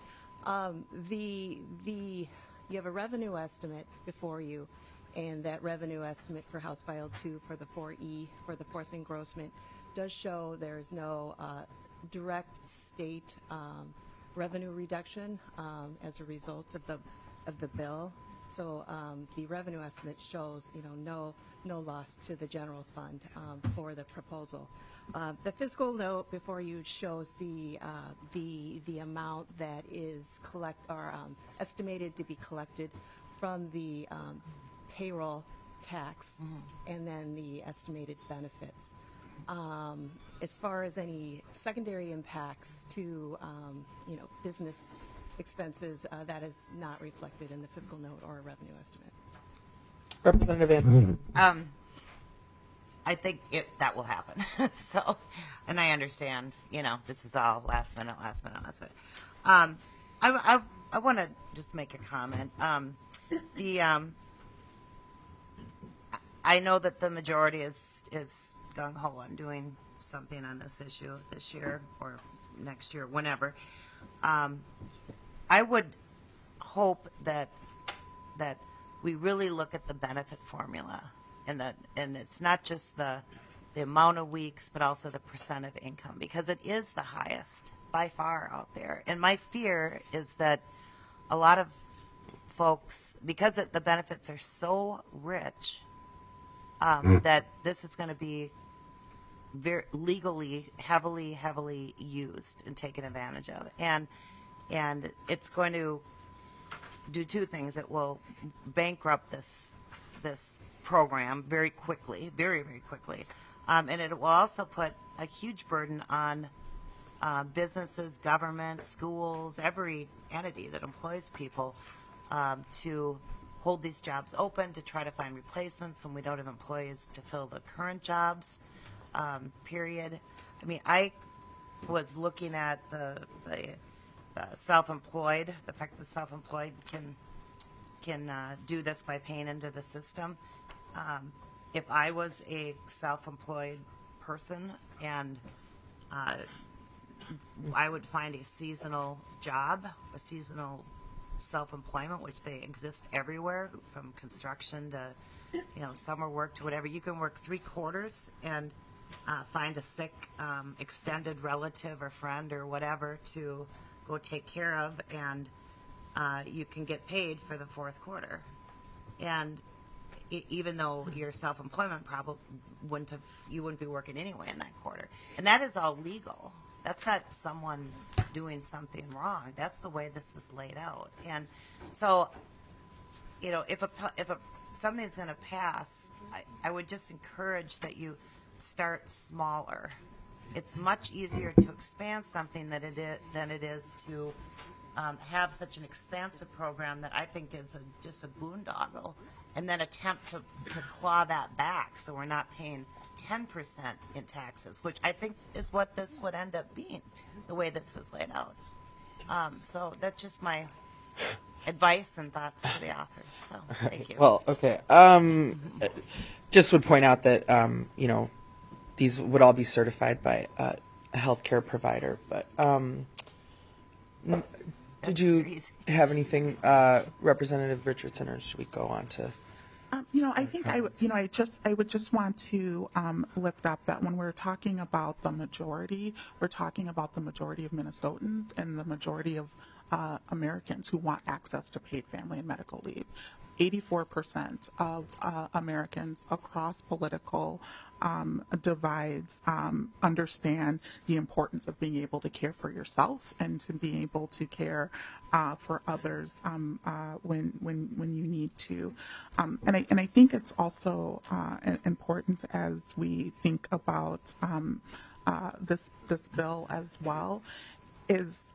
you have a revenue estimate before you, and that revenue estimate for House File 2 for the 4E, for the fourth engrossment, does show there is no direct state revenue reduction as a result of the bill. So the revenue estimate shows, no loss to the general fund for the proposal. The fiscal note before you shows the amount that is estimated to be collected from the payroll tax, and then the estimated benefits. As far as any secondary impacts to business expenses, that is not reflected in the fiscal note or revenue estimate. Representative Anderson. I think that will happen. So, and I understand, this is all last minute. I want to just make a comment. I know that the majority is gung ho on doing something on this issue this year or next year, whenever. I would hope that we really look at the benefit formula, and it's not just the amount of weeks, but also the percent of income, because it is the highest by far out there. And my fear is that a lot of folks, because the benefits are so rich, that this is going to be very legally heavily used and taken advantage of, and it's going to do two things. It will bankrupt this program very quickly, very quickly, and it will also put a huge burden on businesses, government, schools, every entity that employs people to hold these jobs open, to try to find replacements when we don't have employees to fill the current jobs, period. I mean, I was looking at the self-employed, the fact that self-employed can do this by paying into the system. If I was a self-employed person and I would find a seasonal job, a seasonal self-employment, which they exist everywhere, from construction to summer work to whatever. You can work 3 quarters and find a sick extended relative or friend or whatever to go take care of, and you can get paid for the 4th quarter. And even though your self-employment probably you wouldn't be working anyway in that quarter. And that is all legal. That's not someone doing something wrong. That's the way this is laid out. And so, if a something's going to pass, I would just encourage that you start smaller. It's much easier to expand something than it is to have such an expansive program that I think is just a boondoggle, and then attempt to claw that back so we're not paying 10% in taxes, which I think is what this would end up being, the way this is laid out. So that's just my advice and thoughts to the author. So thank you. Well, okay. Just would point out that you know, these would all be certified by a healthcare provider. But did you have anything, Representative Richardson, or should we go on to? You know, I think I would just want to lift up that when we're talking about the majority, we're talking about the majority of Minnesotans and the majority of Americans who want access to paid family and medical leave. 84% of Americans across political divides understand the importance of being able to care for yourself and to being able to care for others when you need to. And I think it's also important as we think about this bill as well, is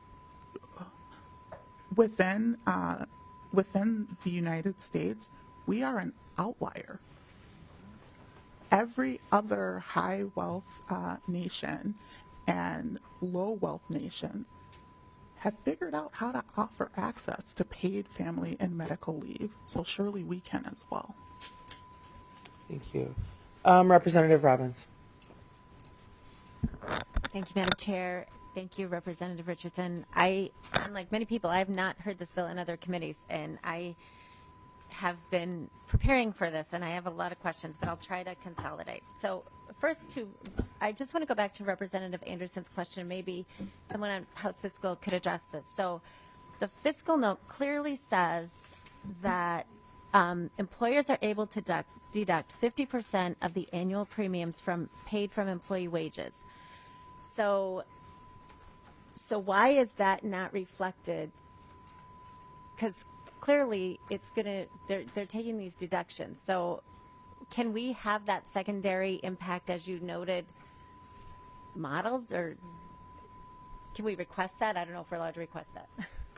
within the United States, we are an outlier. Every other high wealth nation and low wealth nations have figured out how to offer access to paid family and medical leave. So surely we can as well. Thank you. Representative Robbins. Thank you, Madam Chair. Thank you, Representative Richardson. Unlike many people, I have not heard this bill in other committees, and I have been preparing for this, and I have a lot of questions, but I'll try to consolidate. So first, I just want to go back to Representative Anderson's question. Maybe someone on House Fiscal could address this. So the fiscal note clearly says that employers are able to deduct 50% of the annual premiums paid from employee wages. So why is that not reflected? Because clearly they're taking these deductions. So can we have that secondary impact, as you noted, modeled, or can we request that? I don't know if we're allowed to request that.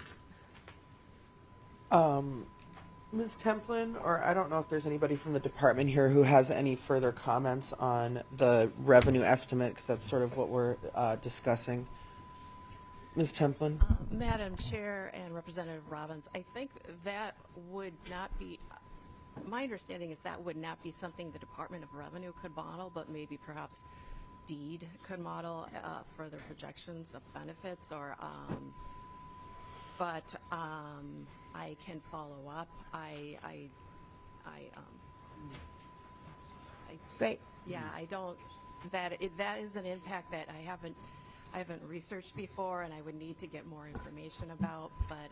Ms. Templin, or I don't know if there's anybody from the department here who has any further comments on the revenue estimate, because that's sort of what we're discussing. Ms. Templin? Madam Chair and Representative Robbins, I think that would not be, my understanding is that would not be something the Department of Revenue could model, but maybe perhaps DEED could model for their projections of benefits, or but I can follow up. Great. Yeah, I don't. That is an impact that I haven't researched before, and I would need to get more information about. But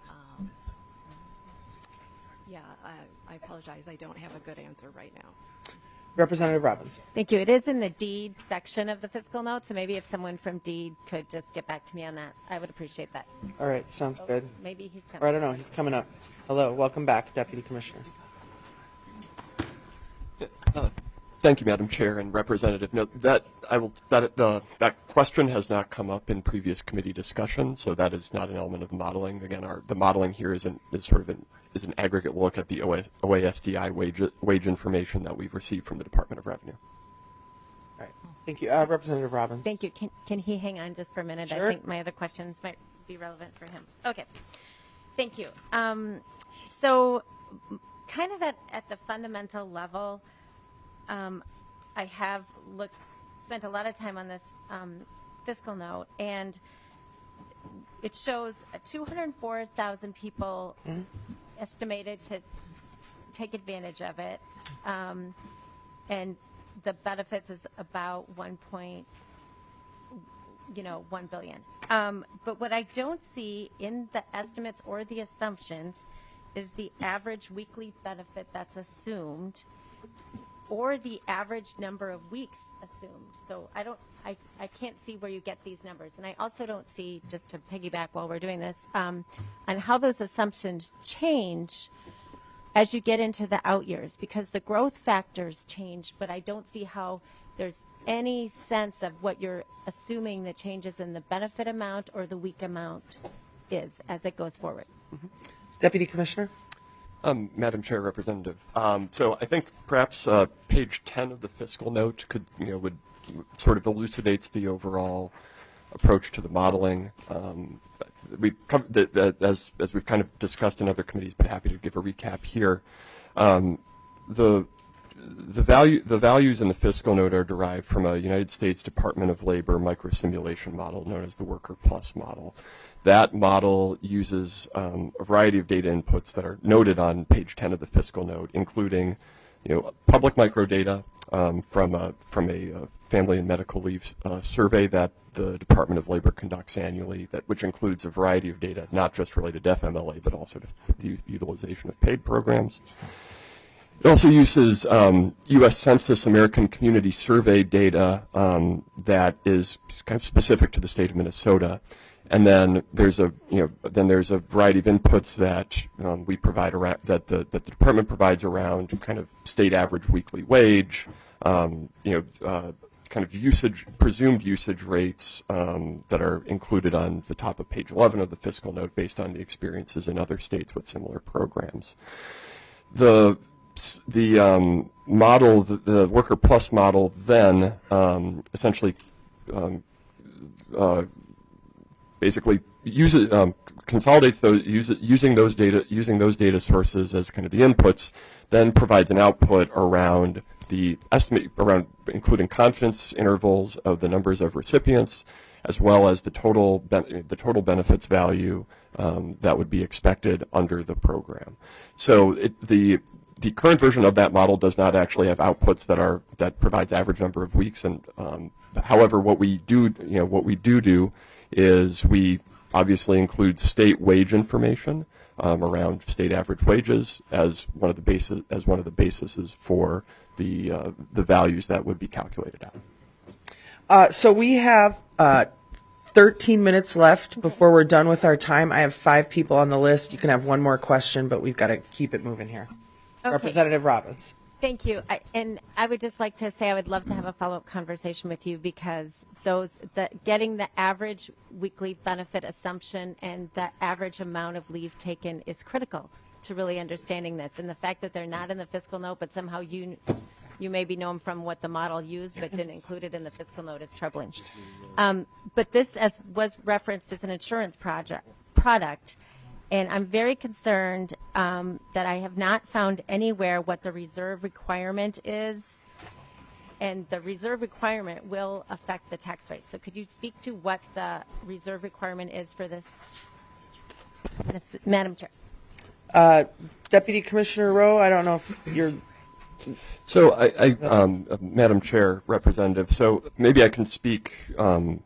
yeah, I apologize. I don't have a good answer right now. Representative Robbins. Thank you. It is in the DEED section of the fiscal note, so maybe if someone from DEED could just get back to me on that, I would appreciate that. All right, sounds good. Maybe he's coming. Or I don't know, he's coming up. Hello, welcome back, Deputy Commissioner. Thank you, Madam Chair and Representative. No, that question has not come up in previous committee discussion, so that is not an element of the modeling. Again, the modeling here is an aggregate look at the OASDI wage information that we've received from the Department of Revenue. All right, thank you, Representative Robbins. Thank you. Can he hang on just for a minute? Sure. I think my other questions might be relevant for him. Okay. Thank you. So, kind of at the fundamental level. I have spent a lot of time on this fiscal note, and it shows 204,000 people estimated to take advantage of it, and the benefits is about 1 billion. But what I don't see in the estimates or the assumptions is the average weekly benefit that's assumed, or the average number of weeks assumed. So I can't see where you get these numbers. And I also don't see, just to piggyback while we're doing this, on how those assumptions change as you get into the out years, because the growth factors change, but I don't see how there's any sense of what you're assuming the changes in the benefit amount or the week amount is as it goes forward. Deputy Commissioner? Madam Chair, Representative. So I think perhaps page 10 of the fiscal note would sort of elucidates the overall approach to the modeling. We as we've kind of discussed in other committees, but happy to give a recap here. The values in the fiscal note are derived from a United States Department of Labor microsimulation model known as the Worker Plus model. That model uses a variety of data inputs that are noted on page 10 of the fiscal note, including public microdata from a family and medical leave survey that the Department of Labor conducts annually, which includes a variety of data, not just related to FMLA, but also to the utilization of paid programs. It also uses U.S. Census American Community Survey data that is kind of specific to the state of Minnesota, and then there's a variety of inputs that we provide around that the department provides around kind of state average weekly wage, kind of presumed usage rates that are included on the top of page 11 of the fiscal note based on the experiences in other states with similar programs. The model, the Worker Plus model, then essentially basically consolidates those using those data sources as kind of the inputs, then provides an output around the estimate around including confidence intervals of the numbers of recipients, as well as the total benefits value that would be expected under the program. So the current version of that model does not actually have outputs that provides average number of weeks, and however, what we do is we obviously include state wage information around state average wages as one of the bases for the values that would be calculated out. So we have 13 minutes left before we're done with our time. I have 5 people on the list. You can have one more question, but we've got to keep it moving here. Okay. Representative Robbins. Thank you. And I would just like to say I would love to have a follow-up conversation with you, because getting the average weekly benefit assumption and the average amount of leave taken is critical to really understanding this. And the fact that they're not in the fiscal note, but somehow you maybe know them from what the model used but didn't include it in the fiscal note is troubling. But this was referenced as an insurance product. And I'm very concerned that I have not found anywhere what the reserve requirement is. And the reserve requirement will affect the tax rate. So could you speak to what the reserve requirement is for this, Madam Chair? Deputy Commissioner Rowe, I don't know if you're... So, Madam Chair, Representative, so maybe I can speak, and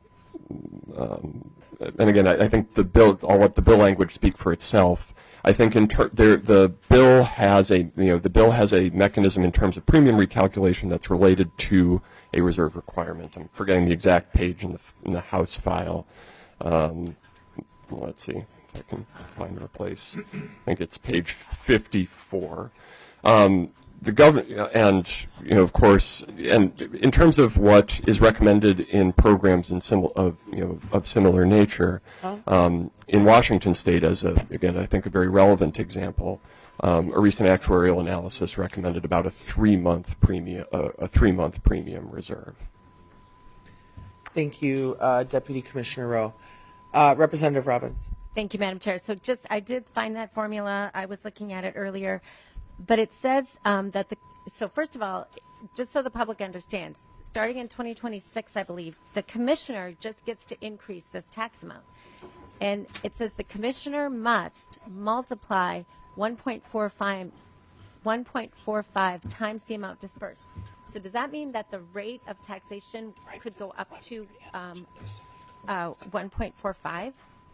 again, I think I'll let the bill language speak for itself. I think the bill has a mechanism in terms of premium recalculation that's related to a reserve requirement. I'm forgetting the exact page in the House file. Let's see if I can find a place. I think it's page 54. The government, and of course, and in terms of what is recommended in programs of similar nature, in Washington State, again, I think a very relevant example, a recent actuarial analysis recommended about a 3-month premium reserve. Thank you, Deputy Commissioner Rowe. Representative Robbins. Thank you, Madam Chair. So I did find that formula. I was looking at it earlier. But it says so first of all, just so the public understands, starting in 2026, I believe, the commissioner just gets to increase this tax amount. And it says the commissioner must multiply 1.45 times the amount dispersed. So does that mean that the rate of taxation could go up to 1.45?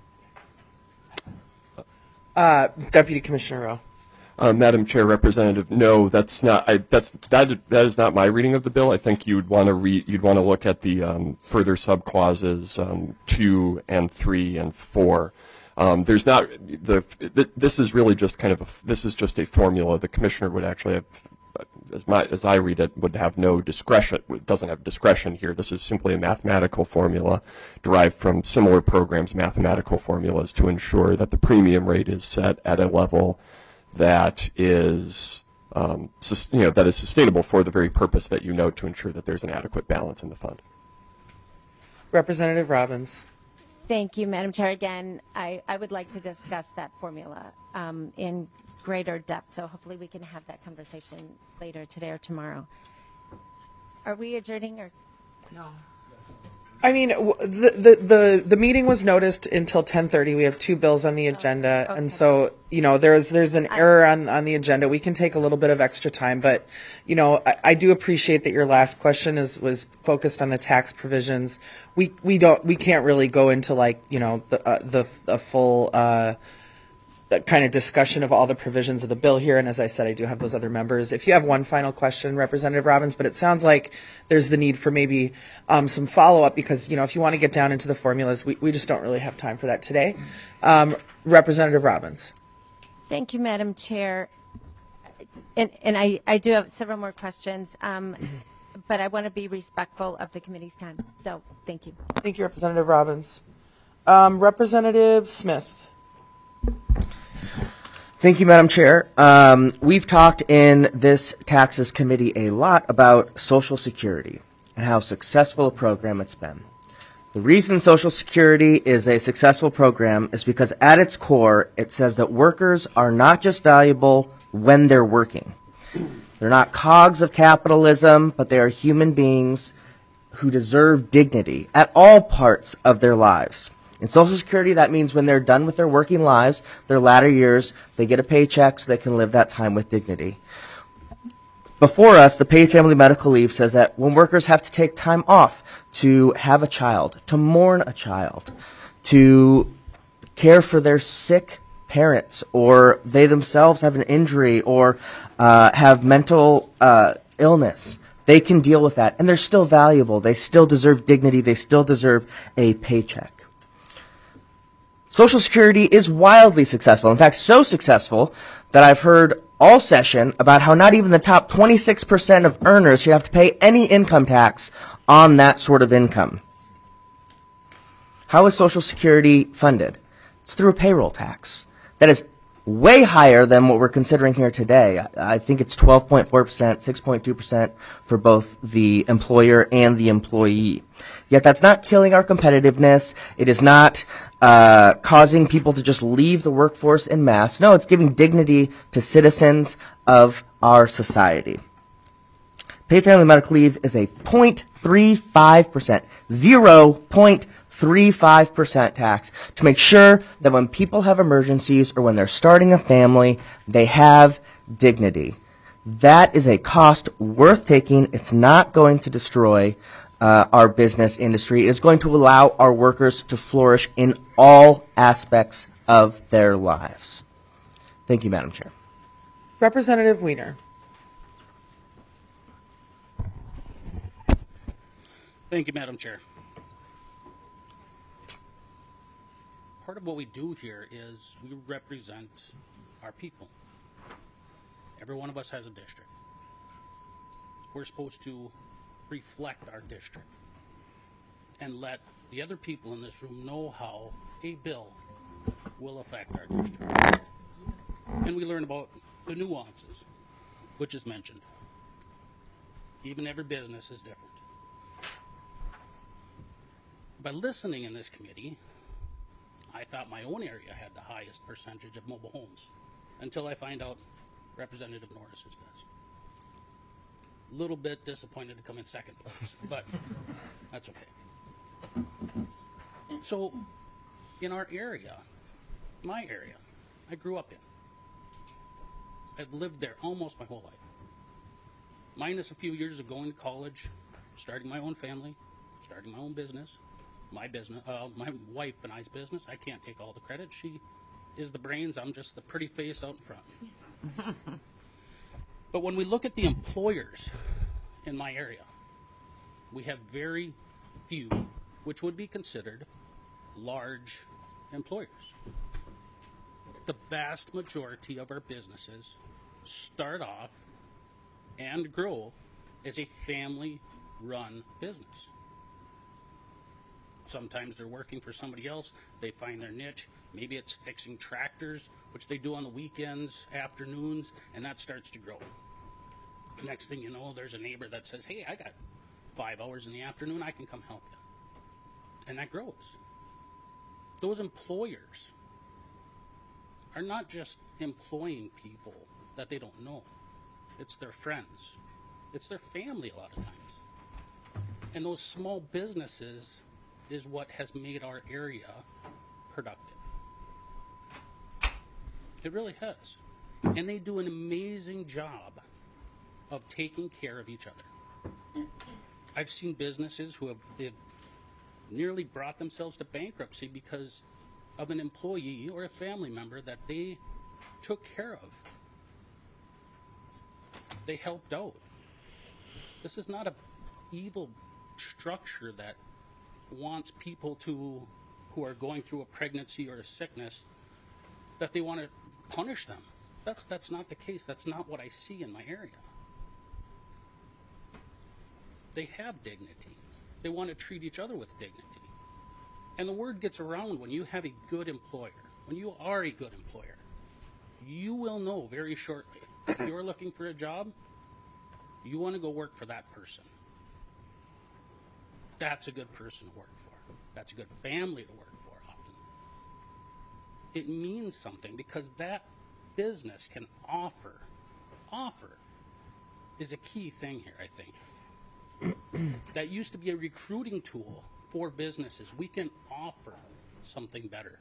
Deputy Commissioner Rowe. Madam Chair, Representative, no, that is not my reading of the bill. I think you'd want to look at the further subclauses 2 and 3 and 4. There's not this is really just kind of this is just a formula. The commissioner would actually have, as I read it, would have no discretion. Doesn't have discretion here. This is simply a mathematical formula derived from similar programs, mathematical formulas to ensure that the premium rate is set at a level that is that is sustainable for the very purpose that you note, to ensure that there's an adequate balance in the fund. Representative Robbins. Thank you, Madam Chair. Again, I would like to discuss that formula in greater depth, so hopefully we can have that conversation later today or tomorrow. Are we adjourning or no? I mean, the meeting was noticed until 10:30. We have 2 bills on the agenda, and so there's an error on the agenda. We can take a little bit of extra time, but I do appreciate that your last question was focused on the tax provisions. We can't really go into the full kind of discussion of all the provisions of the bill here, and as I said, I do have those other members. If you have one final question, Representative Robbins, but it sounds like there's the need for maybe some follow-up, because if you want to get down into the formulas, we just don't really have time for that today. Representative Robbins. Thank you, Madam Chair. And I do have several more questions, but I want to be respectful of the committee's time. So thank you. Thank you, Representative Robbins. Representative Smith. Thank you, Madam Chair. We've talked in this taxes committee a lot about Social Security and how successful a program it's been. The reason Social Security is a successful program is because at its core, it says that workers are not just valuable when they're working. They're not cogs of capitalism, but they are human beings who deserve dignity at all parts of their lives. In Social Security, that means when they're done with their working lives, their latter years, they get a paycheck so they can live that time with dignity. Before us, the paid family medical leave says that when workers have to take time off to have a child, to mourn a child, to care for their sick parents, or they themselves have an injury or have mental illness, they can deal with that. And they're still valuable. They still deserve dignity. They still deserve a paycheck. Social Security is wildly successful. In fact, so successful that I've heard all session about how not even the top 26% of earners should have to pay any income tax on that sort of income. How is Social Security funded? It's through a payroll tax. That is way higher than what we're considering here today. I think it's 12.4%, 6.2% for both the employer and the employee. Yet that's not killing our competitiveness. It is not causing people to just leave the workforce en masse. No, it's giving dignity to citizens of our society. Paid family medical leave is a 0.35%, 0.35% tax to make sure that when people have emergencies or when they're starting a family, they have dignity. That is a cost worth taking. It's not going to destroy our business industry. It is going to allow our workers to flourish in all aspects of their lives. Thank you, Madam Chair. Representative Wiener. Thank you, Madam Chair. Part of what we do here is we represent our people. Every one of us has a district. We're supposed to reflect our district and let the other people in this room know how a bill will affect our district. And we learn about the nuances, which is mentioned. Even every business is different. By listening in this committee, I thought my own area had the highest percentage of mobile homes until I find out Representative Norris's does. A little bit disappointed to come in second place, but that's okay. So, in our area, my area, I grew up in. I've lived there almost my whole life. Minus a few years of going to college, starting my own family, starting my own business. My wife and I's business. I can't take all the credit. She is the brains. I'm just the pretty face out in front. But when we look at the employers in my area, we have very few which would be considered large employers. the vast majority of our businesses start off and grow as a family-run business. Sometimes they're working for somebody else. They find their niche. Maybe it's fixing tractors, which they do on the weekends, afternoons, and that starts to grow. Next thing you know, there's a neighbor that says, hey, I got 5 hours in the afternoon. I can come help you. And that grows. Those employers are not just employing people that they don't know. It's their friends. It's their family a lot of times. And those small businesses is what has made our area productive. It really has. And they do an amazing job of taking care of each other. I've seen businesses who have nearly brought themselves to bankruptcy because of an employee or a family member that they took care of. They helped out. This is not an evil structure that wants people who are going through a pregnancy or a sickness, that they want to punish them. That's not the case. That's not what I see in my area. They have dignity. They want to treat each other with dignity. And the word gets around when you have a good employer, when you are a good employer, you will know very shortly. If you're looking for a job, you want to go work for that person. That's a good person to work for. That's a good family to work for often. It means something because that business can offer is a key thing here, I think. That used to be a recruiting tool for businesses. We can offer something better.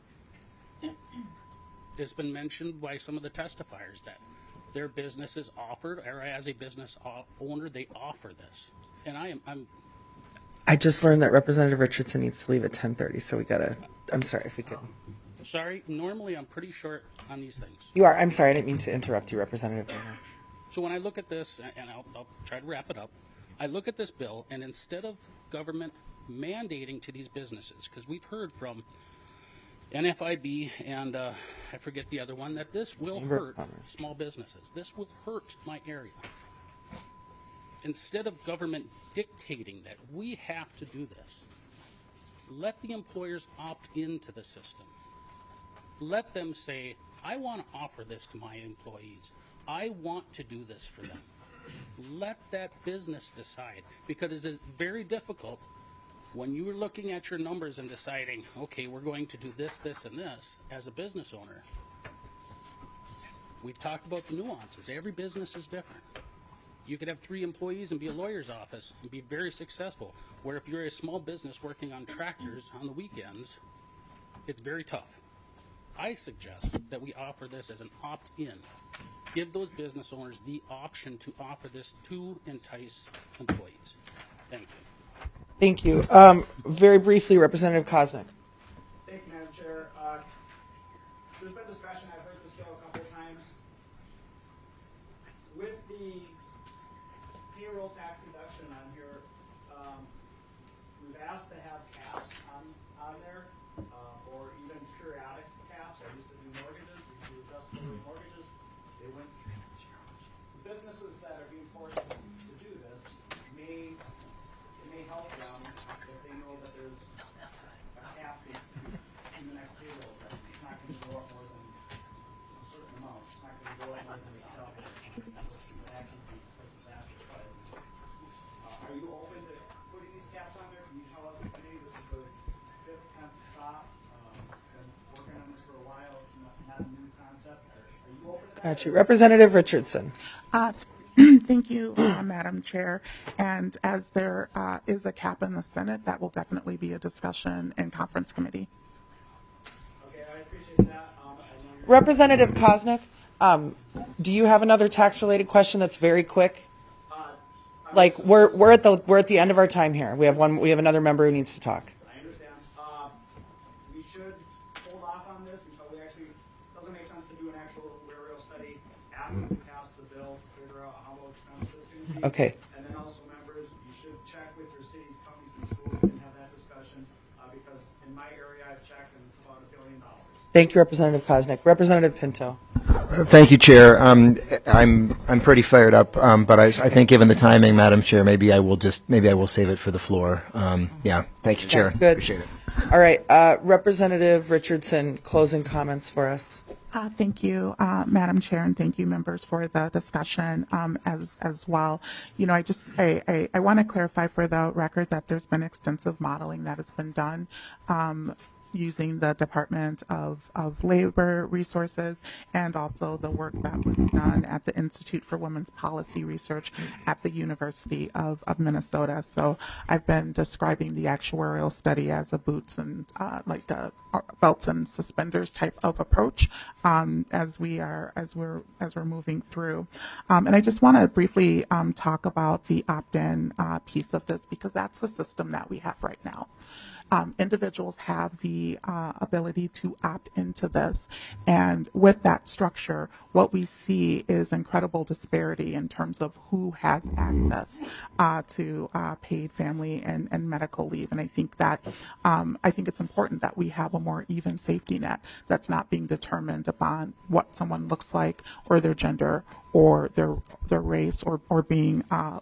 It's been mentioned by some of the testifiers that their businesses offered, or as a business owner, they offer this. And I just learned that Representative Richardson needs to leave at 10:30, so I'm sorry if we could. Sorry, normally I'm pretty short on these things. You are. I'm sorry, I didn't mean to interrupt you, Representative Turner. So when I look at this, and I'll try to wrap it up, I look at this bill, and instead of government mandating to these businesses, because we've heard from NFIB and I forget the other one, that this will hurt small businesses. This will hurt my area. Instead of government dictating that we have to do this, let the employers opt into the system. Let them say, I want to offer this to my employees. I want to do this for them. Let that business decide, because it is very difficult when you're looking at your numbers and deciding, okay, we're going to do this, this, and this as a business owner. We've talked about the nuances. Every business is different. You could have 3 employees and be a lawyer's office and be very successful, where if you're a small business working on tractors on the weekends, it's very tough. I suggest that we offer this as an opt-in. Give those business owners the option to offer this to entice employees. Thank you. Thank you. Very briefly, Representative Koznick. Thank you, Madam Chair. There's been discussion, I've heard this bill a couple of times. With the payroll tax deduction on here, we've asked to have caps on there, or even periodic caps. I used to do mortgages, we do adjustable mortgages. They went, the businesses that are being forced to do this may help them if they know that there's a cap in the next payroll that it's not going to go up more than a certain amount. It's not going to go up more than the double. Are you open to putting these caps on there? Can you tell us if maybe this is the 5th, 10th stop? Been working on this for a while. It's not a new concept. Are you open to that? Got you. Representative Richardson. Thank you, Madam Chair. And as there is a cap in the Senate, that will definitely be a discussion in conference committee. Okay, I appreciate that. Representative Koznick, do you have another tax-related question that's very quick? Like we're at the end of our time here. We have another member who needs to talk. I understand. We should hold off on this until we actually. It doesn't make sense to do an actual real study after we pass the bill, figure out how expensive it's going to be. Okay. And then also, members, you should check with your cities, counties, and schools and have that discussion because in my area I've checked and it's about $1 billion. Thank you, Representative Koznick. Representative Pinto. Thank you, Chair. I'm pretty fired up, but I think given the timing, Madam Chair, maybe I will save it for the floor. Yeah, thank you, Chair. That's good. Appreciate it. All right, Representative Richardson, closing comments for us. Thank you, Madam Chair, and thank you, members, for the discussion as well. You know, I want to clarify for the record that there's been extensive modeling that has been done using the Department of Labor Resources and also the work that was done at the Institute for Women's Policy Research at the University of Minnesota. So I've been describing the actuarial study as a boots and like a belts and suspenders type of approach as we're moving through. And I just want to briefly talk about the opt-in piece of this because that's the system that we have right now. Individuals have the ability to opt into this. And with that structure, what we see is incredible disparity in terms of who has access to paid family and medical leave. And I think that I think it's important that we have a more even safety net that's not being determined upon what someone looks like or their gender or their race or being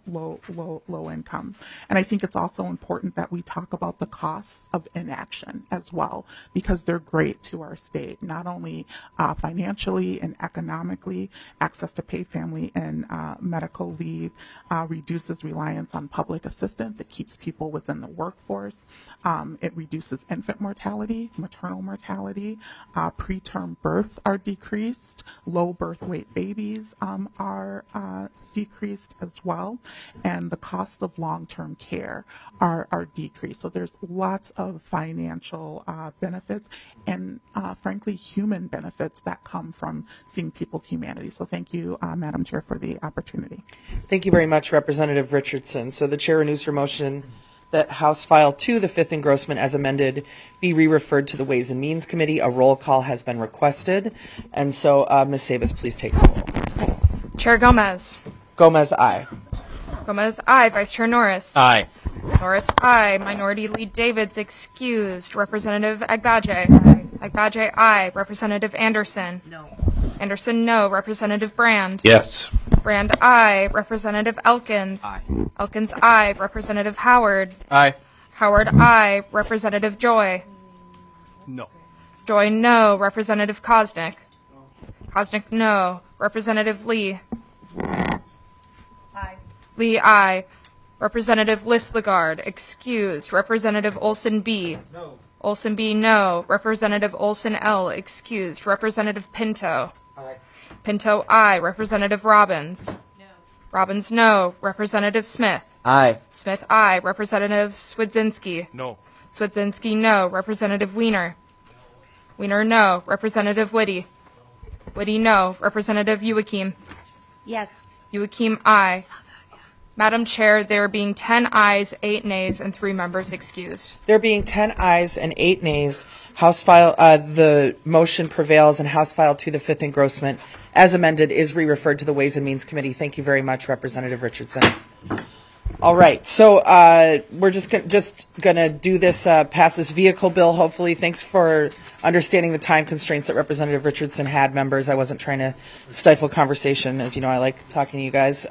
low income. And I think it's also important that we talk about the costs of inaction as well, because they're great to our state, not only financially and economically. Access to paid family and medical leave reduces reliance on public assistance. It keeps people within the workforce. It reduces infant mortality, maternal mortality. Preterm births are decreased. Low birth weight babies are decreased as well, and the cost of long-term care are decreased. So there's lots of financial benefits and frankly human benefits that come from seeing people's humanity. So thank you, Madam Chair, for the opportunity. Thank you very much, Representative Richardson. So the chair renews her motion that House File 2, the fifth engrossment as amended, be re-referred to the Ways and Means Committee. A roll call has been requested. And so, Ms. Sabas, please take the roll. Chair Gomez. Gomez, aye. Gomez, aye. Vice Chair Norris. Aye. Norris, aye. Minority Lead Davids excused. Representative Agbaje. Aye. Agbaje, aye. Representative Anderson. No. Anderson, no. Representative Brand. Yes. Brand, aye. Representative Elkins. Aye. Elkins, aye. Representative Howard. Aye. Howard, aye. Representative Joy. No. Joy, no. Representative Koznick. Koznick, no. Representative Lee. Aye. Lee, aye. Representative Listlegard, excused. Representative Olson B. No. Olson B, no. Representative Olson L, excused. Representative Pinto. Aye. Pinto, aye. Representative Robbins. No. Robbins, no. Representative Smith. Aye. Smith, aye. Representative Swedzinski. No. Swedzinski, no. Representative Wiener. Wiener, no. Representative Whitty. Whitty, no. Representative Uakim. Yes. Uakim, aye. Madam Chair, there being 10 ayes, 8 nays, and 3 members excused. There being 10 ayes and 8 nays, the motion prevails and House File 2, the fifth engrossment, as amended, is re-referred to the Ways and Means Committee. Thank you very much, Representative Richardson. All right, so we're just going to do this, pass this vehicle bill, hopefully. Thanks for understanding the time constraints that Representative Richardson had, members. I wasn't trying to stifle conversation. As you know, I like talking to you guys.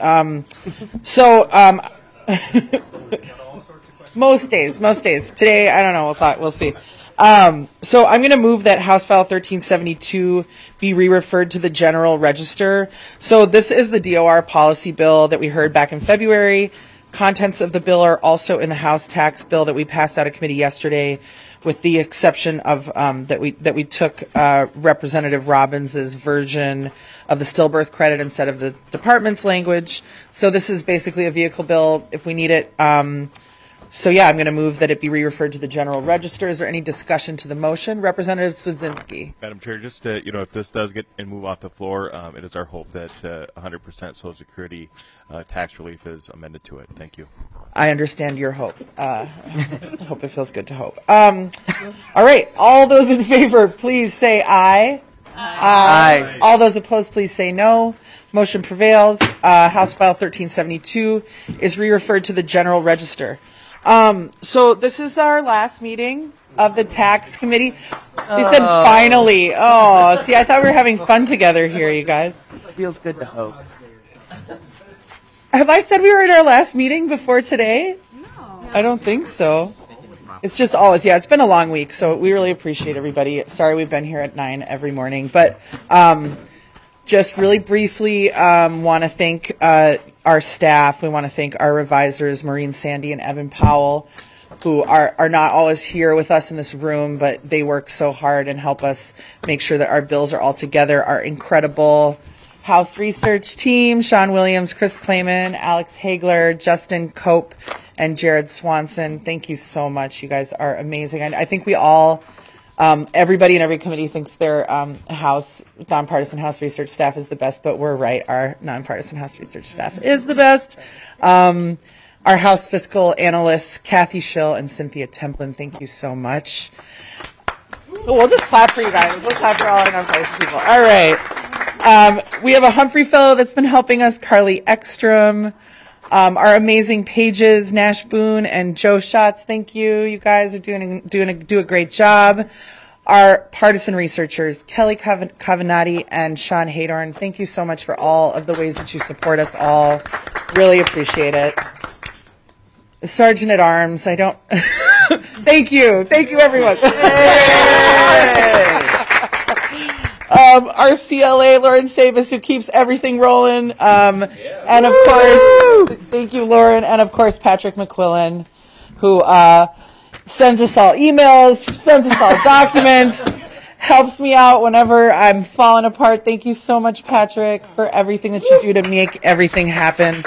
Most days. Today, I don't know, we'll see. So I'm going to move that House File 1372 be re-referred to the General Register. So this is the DOR policy bill that we heard back in February. Contents of the bill are also in the House tax bill that we passed out of committee yesterday, with the exception of that we took Representative Robbins's version of the stillbirth credit instead of the department's language. So this is basically a vehicle bill if we need it. So yeah, I'm going to move that it be re-referred to the General Register. Is there any discussion to the motion? Representative Swedzinski. Madam Chair, just to, if this does get and move off the floor, it is our hope that 100% Social Security tax relief is amended to it. Thank you. I understand your hope. I hope it feels good to hope. All right, all those in favor, please say aye. Aye. All those opposed, please say no. Motion prevails. House File 1372 is re-referred to the General Register. So this is our last meeting of the tax committee. You said finally. Oh, see, I thought we were having fun together here, you guys. Feels good to hope. Have I said we were at our last meeting before today? No. I don't think so. It's just always, it's been a long week, so we really appreciate everybody. Sorry we've been here at 9 every morning, but just really briefly want to thank our staff. We want to thank our revisors, Maureen Sandy and Evan Powell, who are not always here with us in this room, but they work so hard and help us make sure that our bills are all together. Our incredible House research team, Sean Williams, Chris Clayman, Alex Hagler, Justin Cope, and Jared Swanson. Thank you so much. You guys are amazing. I think we all, everybody in every committee thinks their nonpartisan House research staff is the best, but we're right. Our nonpartisan House research staff is the best. Our House fiscal analysts, Kathy Schill and Cynthia Templin, thank you so much. We'll just clap for you guys. We'll clap for all our nonpartisan people. All right. We have a Humphrey Fellow that's been helping us, Carly Ekstrom. Our amazing pages, Nash Boone and Joe Schatz. Thank you. You guys are do a great job. Our partisan researchers, Kelly Cavanati and Sean Haydorn. Thank you so much for all of the ways that you support us all. Really appreciate it. The Sergeant at Arms. I don't. Thank you. Thank you, everyone. Our CLA, Lauren Sabis, who keeps everything rolling. And of course, thank you, Lauren. And of course, Patrick McQuillan, who sends us all emails, sends us all documents, helps me out whenever I'm falling apart. Thank you so much, Patrick, for everything that you do to make everything happen.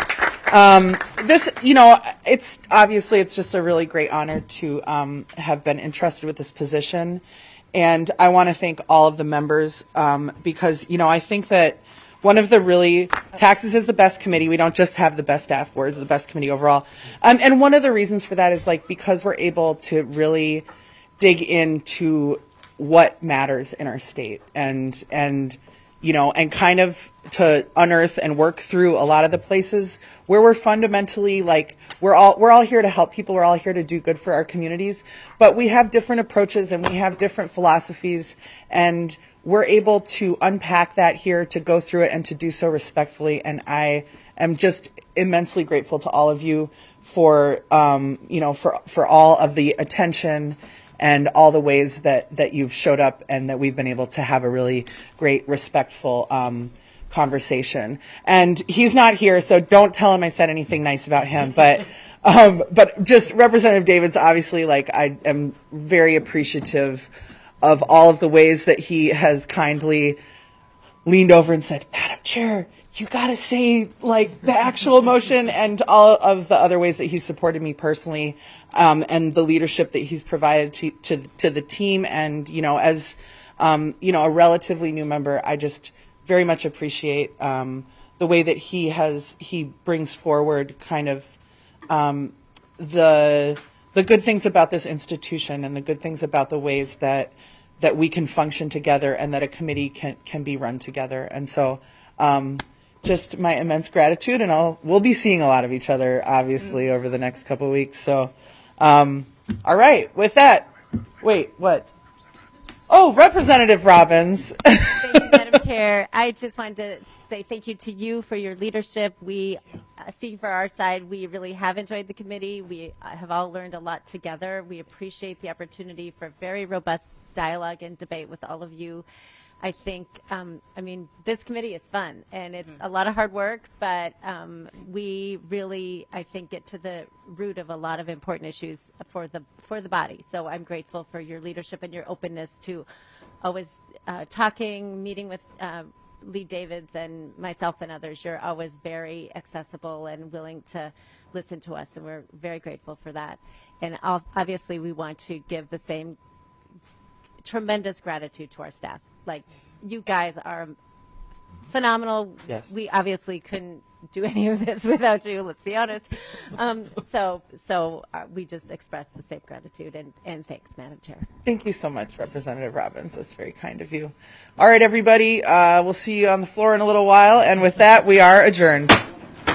It's obviously it's just a really great honor to have been entrusted with this position. And I want to thank all of the members because, I think that one of the taxes is the best committee. We don't just have the best staff, we're the best committee overall. And one of the reasons for that is because we're able to really dig into what matters in our state and kind of to unearth and work through a lot of the places where we're fundamentally we're all here to help people. We're all here to do good for our communities, but we have different approaches and we have different philosophies, and we're able to unpack that here, to go through it and to do so respectfully. And I am just immensely grateful to all of you for all of the attention and all the ways that you've showed up and that we've been able to have a really great, respectful conversation. And he's not here, so don't tell him I said anything nice about him. But just Representative Davids, obviously, I am very appreciative of all of the ways that he has kindly leaned over and said, Madam Chair, you got to say the actual motion, and all of the other ways that he's supported me personally, and the leadership that he's provided to the team. And, as, a relatively new member, I just very much appreciate, the way that he brings forward kind of, the good things about this institution and the good things about the ways that we can function together and that a committee can be run together. And so, just my immense gratitude, and we'll be seeing a lot of each other, obviously, over the next couple of weeks. So, all right, with that, wait, what? Oh, Representative Robbins. Thank you, Madam Chair. I just wanted to say thank you to you for your leadership. We, speaking for our side, we really have enjoyed the committee. We have all learned a lot together. We appreciate the opportunity for very robust dialogue and debate with all of you. I think, this committee is fun, and it's a lot of hard work, but we really, I think, get to the root of a lot of important issues for the body. So I'm grateful for your leadership and your openness to always meeting with Lee Davids and myself and others. You're always very accessible and willing to listen to us, and we're very grateful for that. And obviously, we want to give the same tremendous gratitude to our staff. You guys are phenomenal. Yes. We obviously couldn't do any of this without you, let's be honest. So we just express the same gratitude and thanks, Madam Chair. Thank you so much, Representative Robbins. That's very kind of you. All right, everybody, we'll see you on the floor in a little while. And with that, we are adjourned.